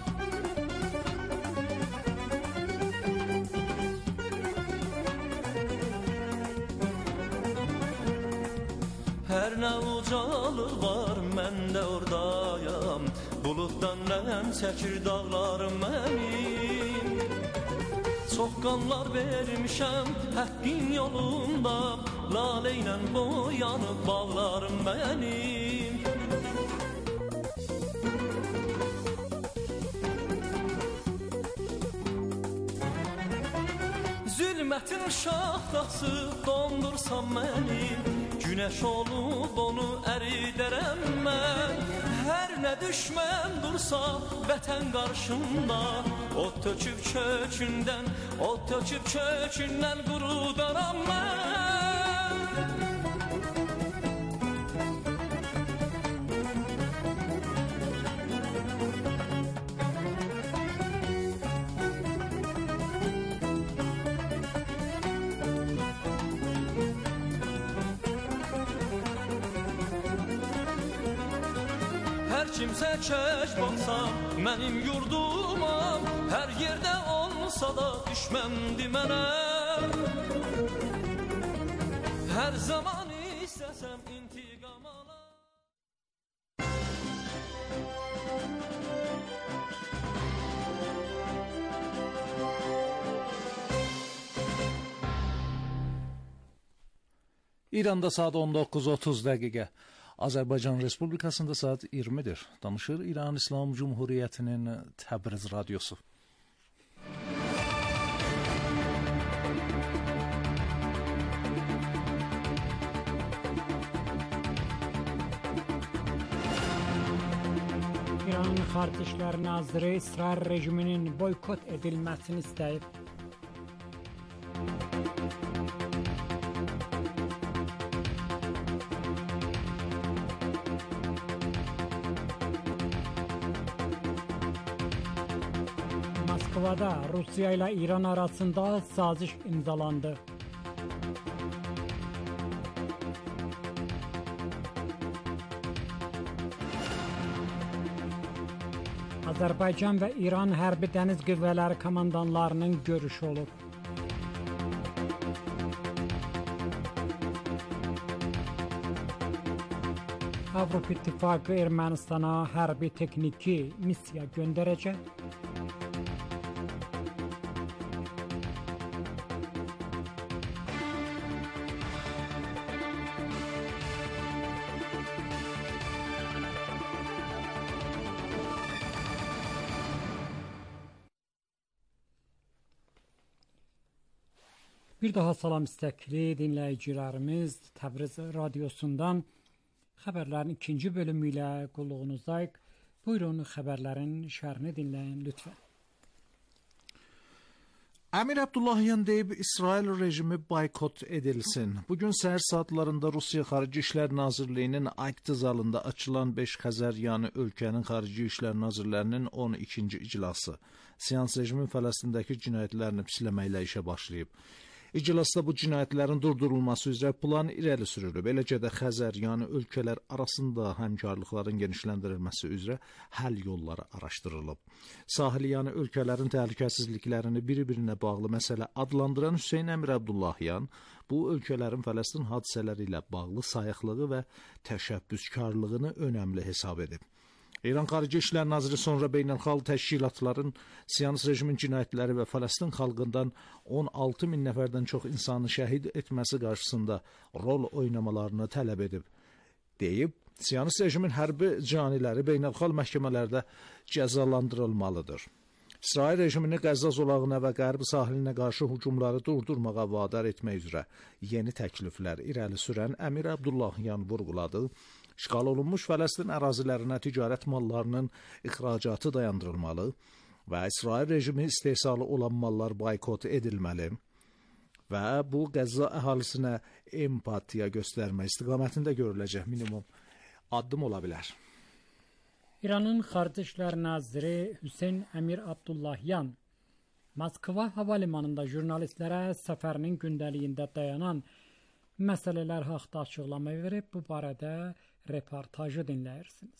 Hər nə ucalıq var, mən də oradayam, buluddan rəm çəkir dağlarım mənim. Çox qanlar vermişəm həqqin yolunda, lalə ilə boyanıb bağlarım mənim. Zülmətin şahdası dondursam mənim, günəş olub onu əridərəm mən. Hər nə düşmən dursa vətən qarşımda, od töküb kökündən, od töküb kökündən qurudaram mən. kimsə kəş baxsam, mənim yurdumam, hər yerdə olsa da düşməndir mənə. Hər zaman istəsəm intiqam alam. İranda saat 19:30 dəqiqə. Azərbaycan Respublikasında saat 20-dir. Danışır İran İslam Cumhuriyyətinin Təbriz radiosu. İranın Xarici İşlər Naziri İsrail rejiminin boykot edilməsini istəyib. Moskvada Rusiya ilə İran arasında saziş imzalandı. Azərbaycan və İran hərbi dəniz qüvvələri komandanlarının görüşü olub. Avropa İttifaqı Ermənistana hərbi texniki missiya göndərəcək. Bir daha salam istəkli dinləyicilərimiz Təbriz radiosundan xəbərlərin ikinci bölümü ilə qulluğunuzdayıq. Buyurun xəbərlərin şərhini dinləyin lütfən. Əmir Abdullahyan deyib İsrail rejimi boykot edilsin. Bugün səhər saatlarında Rusiya Xarici İşlər Nazirliyinin Akt zalında açılan 5 Xəzər, yəni ölkənin Xarici İşlər Nazirlərinin 12-ci iclası Siyans rejimin Fələstindəki cinayətlərini pisləməklə işə başlayıb. İclasda bu cinayətlərin durdurulması üzrə plan irəli sürülüb. Eləcə də Xəzər, yəni ölkələr arasında həmkarlıqların genişləndirilməsi üzrə həll yolları araşdırılıb. Sahili, yəni ölkələrin təhlükəsizliklərini bir-birinə bağlı məsələ adlandıran Hüseyn Əmir Abdullahyan bu ölkələrin Fələstin hadisələri ilə bağlı sayıqlığı və təşəbbüskarlığını önəmli hesab edib. İran Xarici İşlər Naziri sonra beynəlxalq təşkilatların Siyonist rejimin cinayətləri və Fələstin xalqından 16 min nəfərdən çox insanı şəhid etməsi qarşısında rol oynamalarını tələb edib. Deyib, Siyonist rejimin hərbi caniləri beynəlxalq məhkəmələrdə cəzalandırılmalıdır. İsrail rejimini Qəzza zolağına və Qərb sahilinə qarşı hücumları durdurmağa vadar etmək üzrə yeni təkliflər irəli sürən Əmir Abdullahyan vurğuladı. İşğal olunmuş Fələstin ərazilərinə ticarət mallarının ixracatı dayandırılmalı və İsrail rejimi istehsalı olan mallar boykot edilməli və bu Qəzza əhalisinə empatiya göstərmək istiqamətində görüləcək minimum addım ola bilər. İranın Xarici İşlər Naziri Hüseyn Əmir Abdullahyan Moskva havalimanında jurnalistlərə səfərinin gündəliyində dayanan məsələlər haqqında açıqlama verib. Bu barədə reportajı dinləyirsiniz.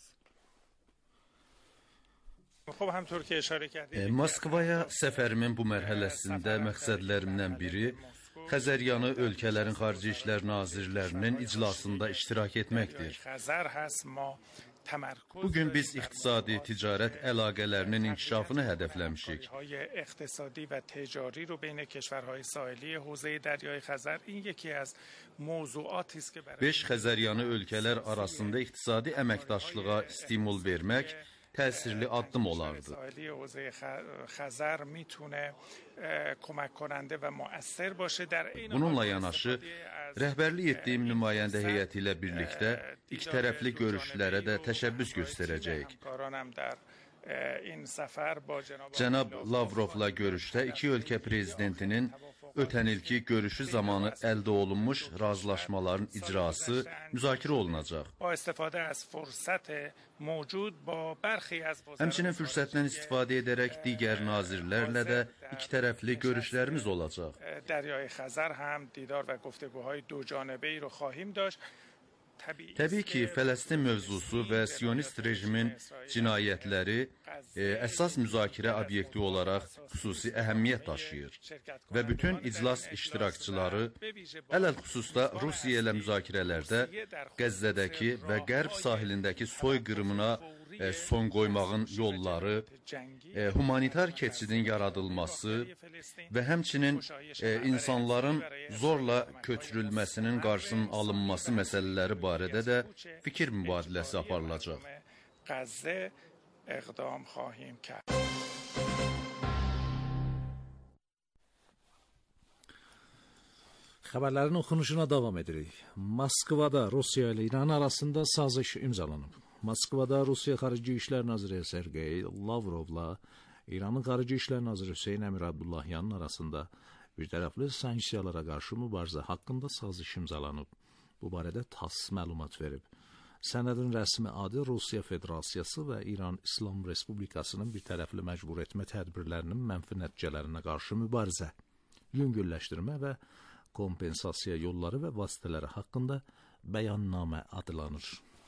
Moskvaya səfərimin bu mərhələsində məqsədlərimdən biri Xəzəryanı ölkələrin Xarici İşlər Nazirlərinin iclasında iştirak etməkdir. Bugün biz iqtisadi ticarət əlaqələrinin inkişafını hədəfləmişik. 5 Xəzəryanı ölkələr arasında iqtisadi əməkdaşlığa stimul vermək təsirli addım olardı. Bununla yanaşı, rəhbərlik etdiyim nümayəndə heyəti ilə birlikdə iki tərəfli görüşlərə də təşəbbüs göstərəcəyik. Cənab Lavrovla görüşdə iki ölkə prezidentinin ötən ilki görüşü zamanı əldə olunmuş razılaşmaların icrası müzakirə olunacaq. Həmçinin fürsətdən istifadə edərək digər nazirlərlə də iki tərəfli görüşlərimiz olacaq. Təbii ki, Fələstin mövzusu və Siyonist rejimin cinayətləri əsas müzakirə obyekti olaraq xüsusi əhəmiyyət daşıyır və bütün iclas iştirakçıları ələlxüsusda Rusiya ilə müzakirələrdə Qəzzədəki və Qərb sahilindəki soyqırımına son qoymağın yolları, humanitar keçidin yaradılması və həmçinin insanların zorla köçürülməsinin qarşısının alınması məsələləri barədə də fikir mübadiləsi aparılacaq. Xəbərlərin oxunuşuna davam edirik. Moskvada Rusiya ilə İran arasında saziş imzalanıb. Moskvada Rusiya Xarici İşlər Naziri Sergey Lavrovla İranın Xarici İşlər Naziri Hüseyn Əmir Abdullahyanın arasında birtərəfli sanksiyalara qarşı mübarizə haqqında saziş imzalanıb. Bu barədə TASS məlumat verib. Sənədin rəsmi adı Rusiya Federasiyası və İran İslam Respublikasının birtərəfli məcbur etmə tədbirlərinin mənfi nəticələrinə qarşı mübarizə, yüngülləşdirmə və kompensasiya yolları və vasitələri haqqında bəyannamə adlanır.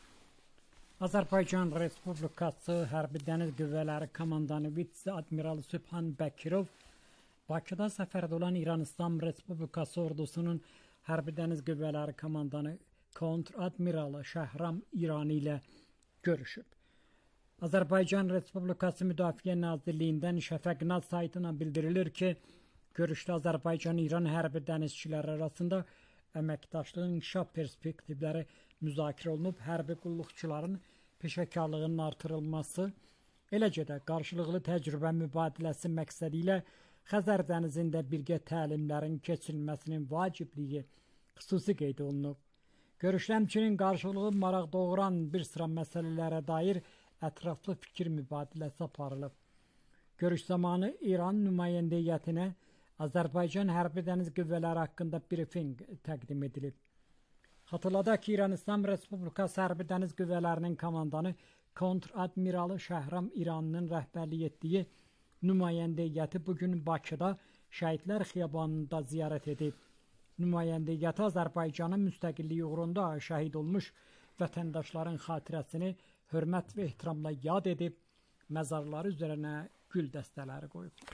Azərbaycan Respublikası Hərbi Dəniz Qüvvələri Komandanı Vitse-Admiral Sübhan Bəkirov Bakıda səfərdə olan İran İslam Respublikası ordusunun Hərbi Dəniz Qüvvələri Komandanı Kontr-Admiralı Şəhram İrani ilə görüşüb. Azərbaycan Respublikası Müdafiə Nazirliyindən Şəfəqnaz saytına bildirilir ki, görüşdə Azərbaycan-İran hərbi dənizçiləri arasında əməkdaşlığın inkişaf perspektivləri müzakirə olunub, hərbi qulluqçuların peşəkarlığının artırılması, eləcə də qarşılıqlı təcrübə mübadiləsi məqsədi ilə Xəzər dənizində birgə təlimlərin keçirilməsinin vacibliyi xüsusi qeyd olunub. Görüşdə həmçinin qarşılıqlı maraq doğuran bir sıra məsələlərə dair ətraflı fikir mübadiləsi aparılıb. Görüş zamanı İran nümayəndə heyətinə Azərbaycan hərbi dəniz qüvvələri haqqında brifinq təqdim edilib. Xatırladaq ki, İran İslam Respublikası hərbi dəniz qüvvələrinin komandanı Kontr-Admiralı Şəhram İranının rəhbərlik etdiyi nümayəndə heyəti bugün Bakıda Şəhidlər Xiyabanında ziyarət edib. Nümayəndə heyəti Azərbaycanın müstəqilliyi uğrunda şəhid olmuş vətəndaşların xatirəsini hörmət və ehtiramla yad edib, məzarları üzərinə gül dəstələri qoyub.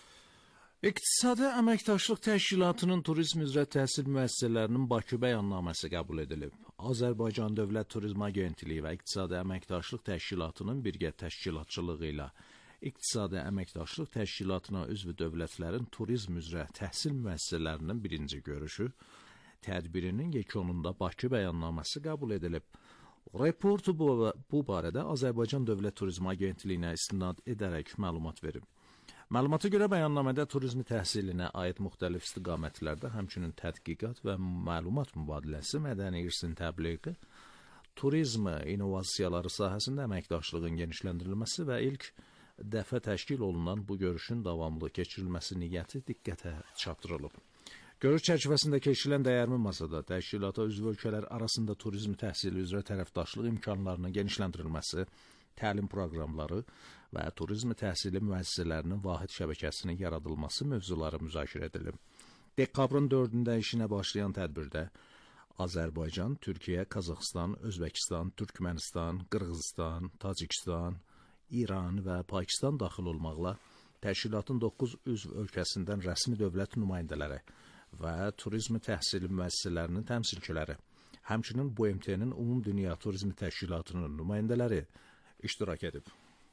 İqtisadi Əməkdaşlıq Təşkilatının turizm üzrə təhsil müəssisələrinin Bakı bəyannaməsi qəbul edilib. Azərbaycan Dövlət Turizm Agentliyi və İqtisadi Əməkdaşlıq Təşkilatının birgə təşkilatçılığı ilə İqtisadi Əməkdaşlıq Təşkilatına üzv dövlətlərin turizm üzrə təhsil müəssisələrinin birinci görüşü tədbirinin yekununda Bakı bəyannaməsi qəbul edilib. Reportu bu barədə Azərbaycan Dövlət Turizm Agentliyinə istinad edərək məlumat verib. Məlumata görə bəyannamədə turizmi təhsilinə aid müxtəlif istiqamətlərdə, həmçinin tədqiqat və məlumat mübadiləsi, mədəni irsin təbliği, turizm innovasiyaları sahəsində əməkdaşlığın genişləndirilməsi və ilk dəfə təşkil olunan bu görüşün davamlı keçirilməsi niyyəti diqqətə çatdırılıb. Görüş çərçivəsində keçirilən dəyərli masada təşkilata üzv ölkələr arasında turizm təhsili üzrə tərəfdaşlıq imkanlarının genişləndirilməsi, təlim proqramları və turizm təhsili müəssisələrinin vahid şəbəkəsinin yaradılması mövzuları müzakirə edilib. Dekabrın 4-də işinə başlayan tədbirdə Azərbaycan, Türkiyə, Qazaxıstan, Özbəkistan, Türkmənistan, Qırğızistan, Tacikistan, İran və Pakistan daxil olmaqla təşkilatın 9 üzv ölkəsindən rəsmi dövlət nümayəndələri və turizm təhsili müəssisələrinin təmsilçiləri, həmçinin BMT-nin Ümumdünya Turizm Təşkilatının nümayəndələri iştirak edib.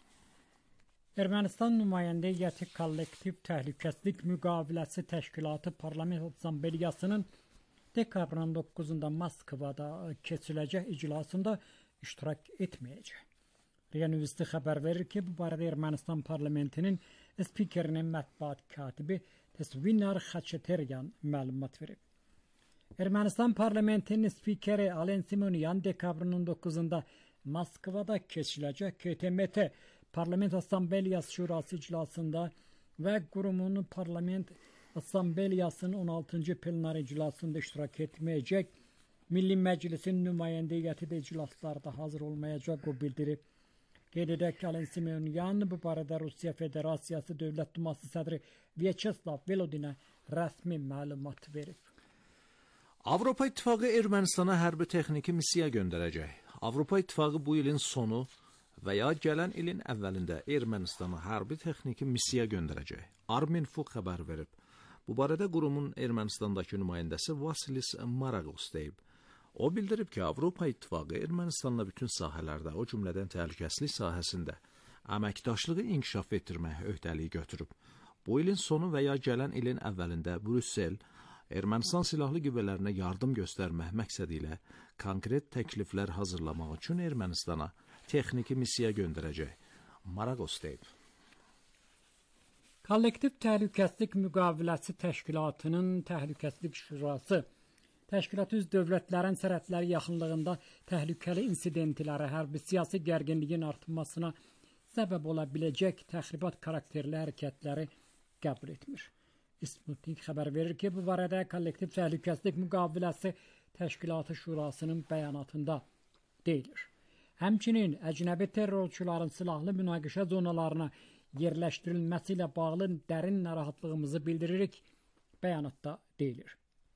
Ermənistan nümayəndə heyəti Kollektiv Təhlükəsizlik Müqaviləsi Təşkilatı Parlament Assambleyasının dekabrın 9-da Moskvada keçiriləcək iclasında iştirak etməyəcək. RIA Nüvüstü xəbər verir ki, bu barədə Ermənistan parlamentinin spikerinin mətbuat katibi Tesvinar Xaçeteryan məlumat verib. Ermənistan parlamentinin spikeri Alen Simonyan dekabrın 9-da Moskvada keçiriləcək KTMT Parlament Assambleyası Şurası iclasında və qurumunun Parlament Assambleyasının 16-cı plenar iclasında iştirak etməyəcək. Milli Məclisin nümayəndə heyəti də iclaslarda hazır olmayacaq, o bildirib. Qeyd edək ki, Alen Simonyan bu barədə Rusiya Federasiyası Dövlət Duması sədri Vyacheslav Volodinə rəsmi məlumat verib. Avropa İttifaqı Ermənistana hərbi texniki missiya göndərəcək. Avropa İttifaqı bu ilin sonu və ya gələn ilin əvvəlində Ermənistana hərbi texniki missiya göndərəcək. Arminfo xəbər verib. Bu barədə qurumun Ermənistandakı nümayəndəsi Vasilis Maragos deyib. O bildirib ki, Avropa İttifaqı Ermənistanla bütün sahələrdə, o cümlədən təhlükəsizlik sahəsində əməkdaşlığı inkişaf etdirmək öhdəliyi götürüb. Bu ilin sonu və ya gələn ilin əvvəlində Brüssel Ermənistan silahlı qüvvələrinə yardım göstərmək məqsədi ilə konkret təkliflər hazırlamaq üçün Ermənistana texniki missiya göndərəcək. Maragos deyib. Kollektiv Təhlükəsizlik Müqaviləsi Təşkilatının Təhlükəsizlik Şurası təşkilat üzv dövlətlərin sərhədləri yaxınlığında təhlükəli insidentlərə, hərbi siyasi gərginliyin artmasına səbəb ola biləcək təxribat karakterli hərəkətləri qəbul etmir. İsputnik xəbər verir ki, bu barədə Kollektiv Təhlükəsizlik Müqaviləsi Təşkilatı Şurasının bəyanatında deyilir. Həmçinin əcnəbi terrorçuların silahlı münaqişə zonalarına yerləşdirilməsi ilə bağlı dərin narahatlığımızı bildiririk, bəyanatda deyilir.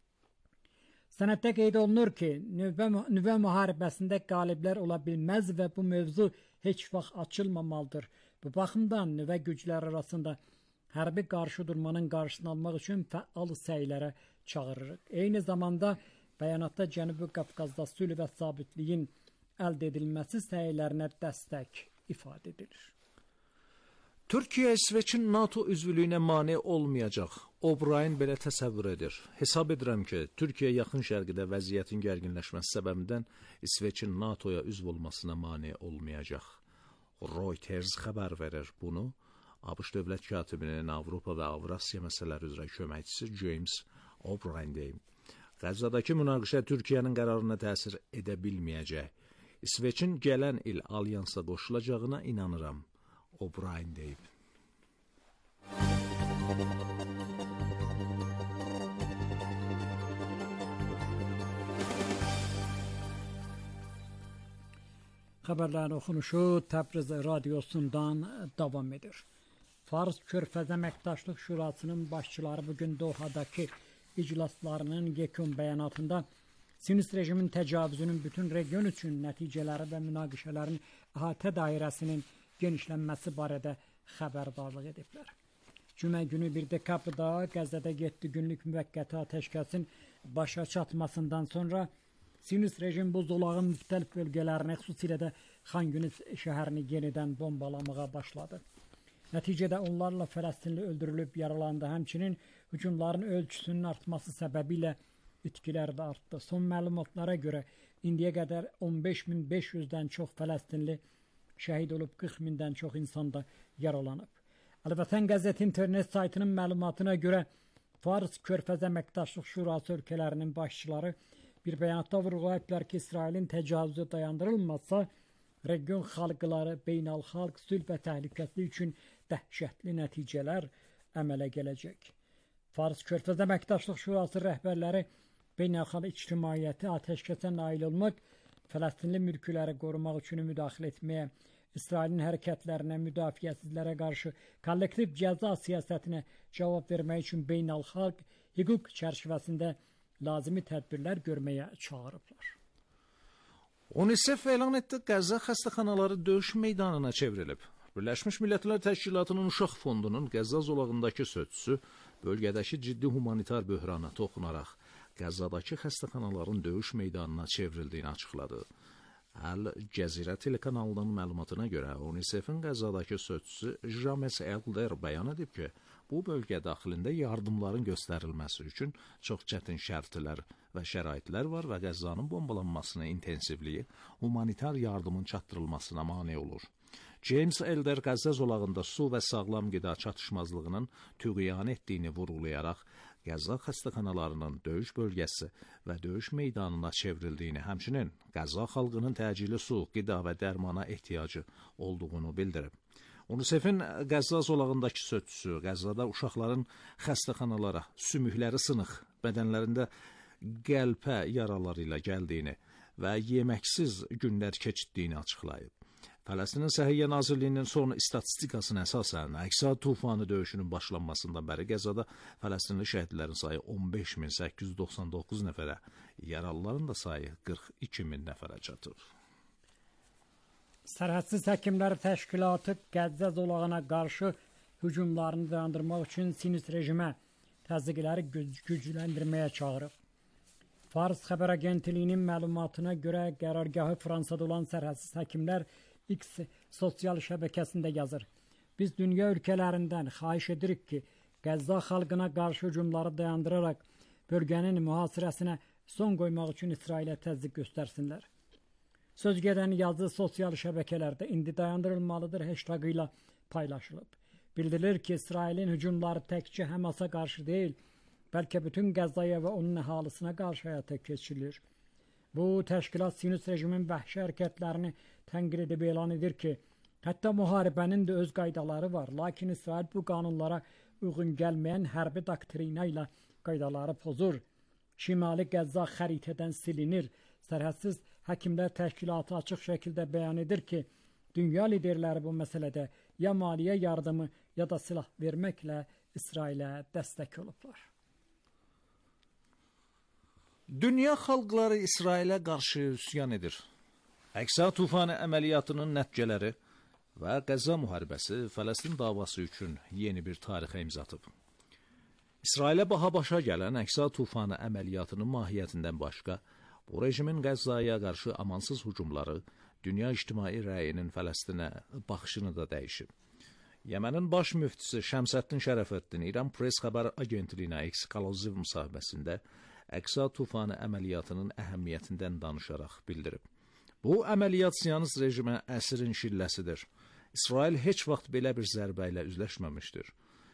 Sənəddə qeyd olunur ki, nüvə müharibəsində qaliblər ola bilməz və bu mövzu heç vaxt açılmamalıdır. Bu baxımdan nüvə gücləri arasında hərbi qarşı durmanın qarşısını almaq üçün fəal səylərə çağırırıq. Eyni zamanda bəyanatda Cənubi Qafqazda sülh və sabitliyin əldə edilməsi səylərinə dəstək ifadə edilir. Türkiyə İsveçin NATO üzvlüyünə mane olmayacaq. O'Brien belə təsəvvür edir. Hesab edirəm ki, Türkiyə yaxın şərqdə vəziyyətin gərginləşməsi səbəbindən İsveçin NATOya üzv olmasına mane olmayacaq. Reuters xəbər verir bunu. ABŞ dövlət katibinin Avropa və Avrasiya məsələləri üzrə köməkçisi James O'Brien deyib. Qəzzadakı münaqişə Türkiyənin qərarına təsir edə bilməyəcək. İsveçin gələn il alyansa qoşulacağına inanıram. O'Brien deyib. Xəbərlərin oxunuşu Təbriz radiosundan davam edir. Fars Körfəz Əməkdaşlıq Şurasının başçıları bugün Dohadakı iclaslarının yekun bəyanatında Sinist rejimin təcavüzünün bütün region üçün nəticələri və münaqişələrin əhatə dairəsinin genişlənməsi barədə xəbərdarlıq ediblər. Cümə günü 1 dekabrda Qəzzədə 7 günlük müvəqqəti atəşkəsin başa çatmasından sonra Sinist rejim bu zolağın müxtəlif bölgələrini, xüsusilə də Xan Yunis şəhərini yenidən bombalamağa başladı. Nəticədə onlarla Fələstinli öldürülüb, yaralandı. Həmçinin hücumların ölçüsünün artması səbəbilə itkilər də artdı. Son məlumatlara görə indiyə qədər 15.500-dən çox Fələstinli şəhid olub, 40.000-dən çox insan da yaralanıb. Əlvətən qəzet internet saytının məlumatına görə Fars Körfəz Əməkdaşlıq Şurası ölkələrinin başçıları bir bəyanatda vurğulayıblar ki, İsrailin təcavüzü dayandırılmazsa, region xalqları beynəlxalq sülh və təhlükəsizlik üçün dəhşətli nəticələr əmələ gələcək. Fars Körfəz Əməkdaşlıq Şurası rəhbərləri beynəlxalq ictimaiyyəti atəşkəsə nail olmaq, Fələstinli mülkləri qorumaq üçün müdaxilə etməyə, İsrailin hərəkətlərinə, müdafiəsizlərə qarşı kollektiv cəza siyasətinə cavab vermək üçün beynəlxalq hüquq çərçivəsində lazımi tədbirlər görməyə çağırıblar. UNICEF elan etdi, Qəzza xəstəxanaları döyüş meydanına çevrilib. Birləşmiş Millətlər Təşkilatının Uşaq Fondunun Qəzza zolağındakı sözçüsü bölgədəki ciddi humanitar böhrana toxunaraq Qəzzadakı xəstəxanaların döyüş meydanına çevrildiyini açıqladı. Əl-Cəzirə telekanalının məlumatına görə UNICEF-in Qəzzadakı sözçüsü James Elder bəyan edib ki, bu bölgə daxilində yardımların göstərilməsi üçün çox çətin şərtlər və şəraitlər var və Qəzzanın bombalanmasının intensivliyi humanitar yardımın çatdırılmasına mane olur. James Elder Qəzza zolağında su və sağlam qida çatışmazlığının tüğyan etdiyini vurğulayaraq, Qəzza xəstəxanalarının döyüş bölgəsi və döyüş meydanına çevrildiyini, həmçinin Qəzza xalqının təcili su, qida və dərmana ehtiyacı olduğunu bildirib. UNICEF-in Qəzza zolağındakı sözçüsü Qəzzada uşaqların xəstəxanalara, sümükləri sınıq, bədənlərində qəlpə yaraları ilə gəldiyini və yeməksiz günlər keçirdiyini açıqlayıb. Fələstinin Səhiyyə Nazirliyinin son istatistikasına əsasən Əqsa tufanı döyüşünün başlanmasından bəri Qəzzada Fələstinli şəhidlərin sayı 15.899 nəfərə, yaralıların da sayı 42.000 nəfərə çatıb. Sərhədsiz Həkimlər Təşkilatı Qəzza zolağına qarşı hücumlarını dayandırmaq üçün Sionist rejimə təzyiqləri gücləndirməyə çağırıb. Fars xəbər agentliyinin məlumatına görə qərargahı Fransada olan Sərhədsiz Həkimlər X sosial şəbəkəsində yazır. Biz dünya ölkələrindən xahiş edirik ki, Qəzza xalqına qarşı hücumları dayandıraraq bölgənin mühasirəsinə son qoymaq üçün İsrailə təzyiq göstərsinlər. Sözgedən yazı sosial şəbəkələrdə indi dayandırılmalıdır hashtag ilə paylaşılıb. Bildirilir ki, İsrailin hücumları təkcə Həmasa qarşı deyil, bəlkə bütün Qəzzaya və onun əhalisinə qarşı həyata keçirilir. Bu təşkilat Sionist rejimin vəhşi hərəkətlərini tənqid edib elan edir ki, hətta müharibənin də öz qaydaları var, lakin İsrail bu qanunlara uyğun gəlməyən hərbi doktrina ilə qaydaları pozur. Şimali Qəzza xəritədən silinir. Sərhədsiz Həkimlər Təşkilatı açıq şəkildə bəyan edir ki, dünya liderləri bu məsələdə ya maliyyə yardımı, ya da silah verməklə İsrailə dəstək olublar. Dünya xalqları İsrailə qarşı üsyan edir. Əqsa tufanı əməliyyatının nəticələri və Qəzza müharibəsi Fələstin davası üçün yeni bir tarixə imza atıb. İsrailə baha başa gələn Əqsa tufanı əməliyyatının mahiyyətindən başqa, bu rejimin Qəzzaya qarşı amansız hücumları dünya ictimai rəyinin Fələstinə baxışını da dəyişib. Yemenin baş müftisi Şəmsəddin Şərəfəddin İran Press xəbər agentliyinə ekskluziv müsahibəsində Əqsa tufanı əməliyyatının əhəmiyyətindən danışaraq bildirib. Bu əməliyyat Siyonist rejimə əsrin şilləsidir. İsrail heç vaxt belə bir zərbə ilə üzləşməmişdir.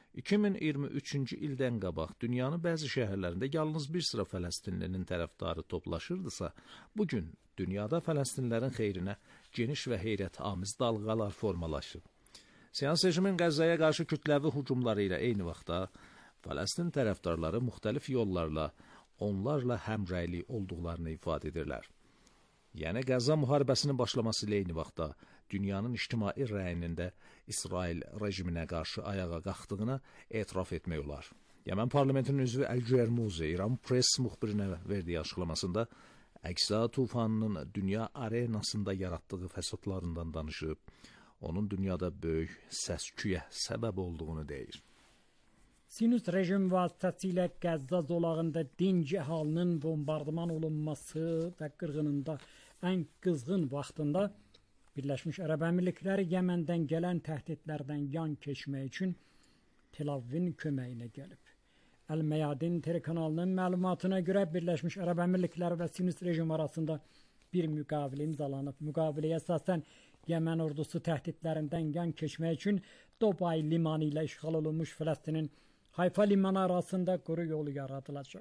2023-cü ildən qabaq dünyanın bəzi şəhərlərində yalnız bir sıra Fələstinlinin tərəfdarı toplaşırdısa, bugün dünyada Fələstinlilərin xeyrinə geniş və heyrətamiz dalğalar formalaşıb. Siyonist rejimin Qəzzaya qarşı kütləvi hücumları ilə eyni vaxtda Fələstin tərəfdarları müxtəlif yollarla onlarla həmrəyli olduqlarını ifadə edirlər. Yəni Qəzza müharibəsinin başlaması ilə eyni vaxtda dünyanın ictimai rəyinin də İsrail rejiminə qarşı ayağa qalxdığına etiraf etmək olar. Yemen parlamentinin üzvü Əl-Cərmuzi İran Press müxbirinə verdiyi açıqlamasında Əqsa tufanının dünya arenasında yaratdığı fəsadlarından danışıb, onun dünyada böyük səs-küyə səbəb olduğunu deyir. Sionist rejim vasitəsilə Qəzza zolağında dinc əhalinin bombardıman olunması və qırğınında ən qızğın vaxtında Birləşmiş Ərəb Əmirlikləri Yeməndən gələn təhdidlərdən yan keçmək üçün Tel Avivin köməyinə gəlib. Əl-Məyadin telekanalının məlumatına görə Birləşmiş Ərəb Əmirlikləri və Sionist rejim arasında bir müqavilə imzalanıb. Müqaviləyə əsasən Yemen ordusu təhdidlərindən yan keçmək üçün Dobay limanı ilə işğal olunmuş Fələstinin Hayfa limanı arasında quru yolu yaradılacaq.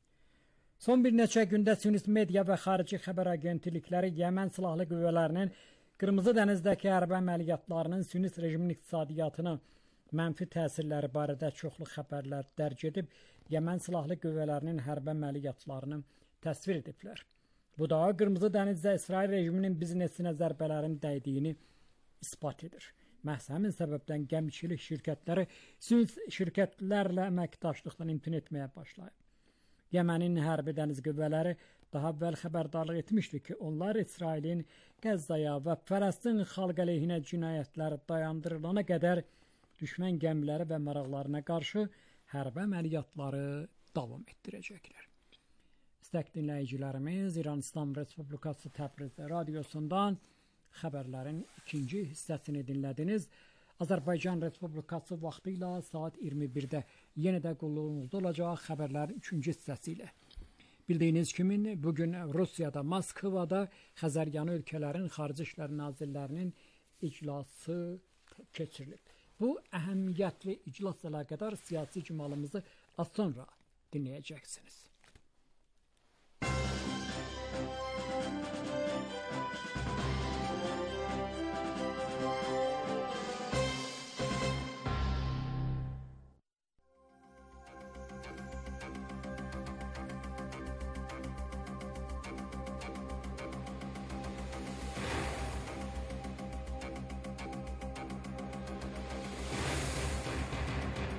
Son bir neçə gündə Sionist media və xarici xəbər agentlikləri Yemen silahlı qüvvələrinin Qırmızı dənizdəki hərbi əməliyyatlarının Sionist rejimin iqtisadiyyatına mənfi təsirləri barədə çoxlu xəbərlər dərc edib, Yemen silahlı qüvvələrinin hərbi əməliyyatlarını təsvir ediblər. Bu da Qırmızı dənizdə İsrail rejiminin biznesinə zərbələrin dəydiyini isbat edir. Məhz həmin səbəbdən gəmiçilik şirkətləri Sionist şirkətlərlə əməkdaşlıqdan imtina etməyə başlayıb. Yemenin hərbi dəniz qüvvələri daha əvvəl xəbərdarlıq etmişdi ki, onlar İsrailin Qəzzaya və Fələstin xalq əleyhinə cinayətləri dayandırılana qədər düşmən gəmiləri və maraqlarına qarşı hərbi əməliyyatları davam etdirəcəklər. İstək dinləyicilərimiz İran İslam Respublikası Təbriz radiosundan xəbərlərin ikinci hissəsini dinlədiniz. Azərbaycan Respublikası vaxtı ilə saat 21-də yenə də qulluğunuzda olacaq xəbərlərin üçüncü hissəsi ilə. Bildiyiniz kimi bugün Rusiyada, Moskvada Xəzəryanı ölkələrin Xarici İşlər Nazirlərinin iclası keçirilib. Bu əhəmiyyətli iclasla əlaqədar siyasi icmalımızı az sonra dinləyəcəksiniz.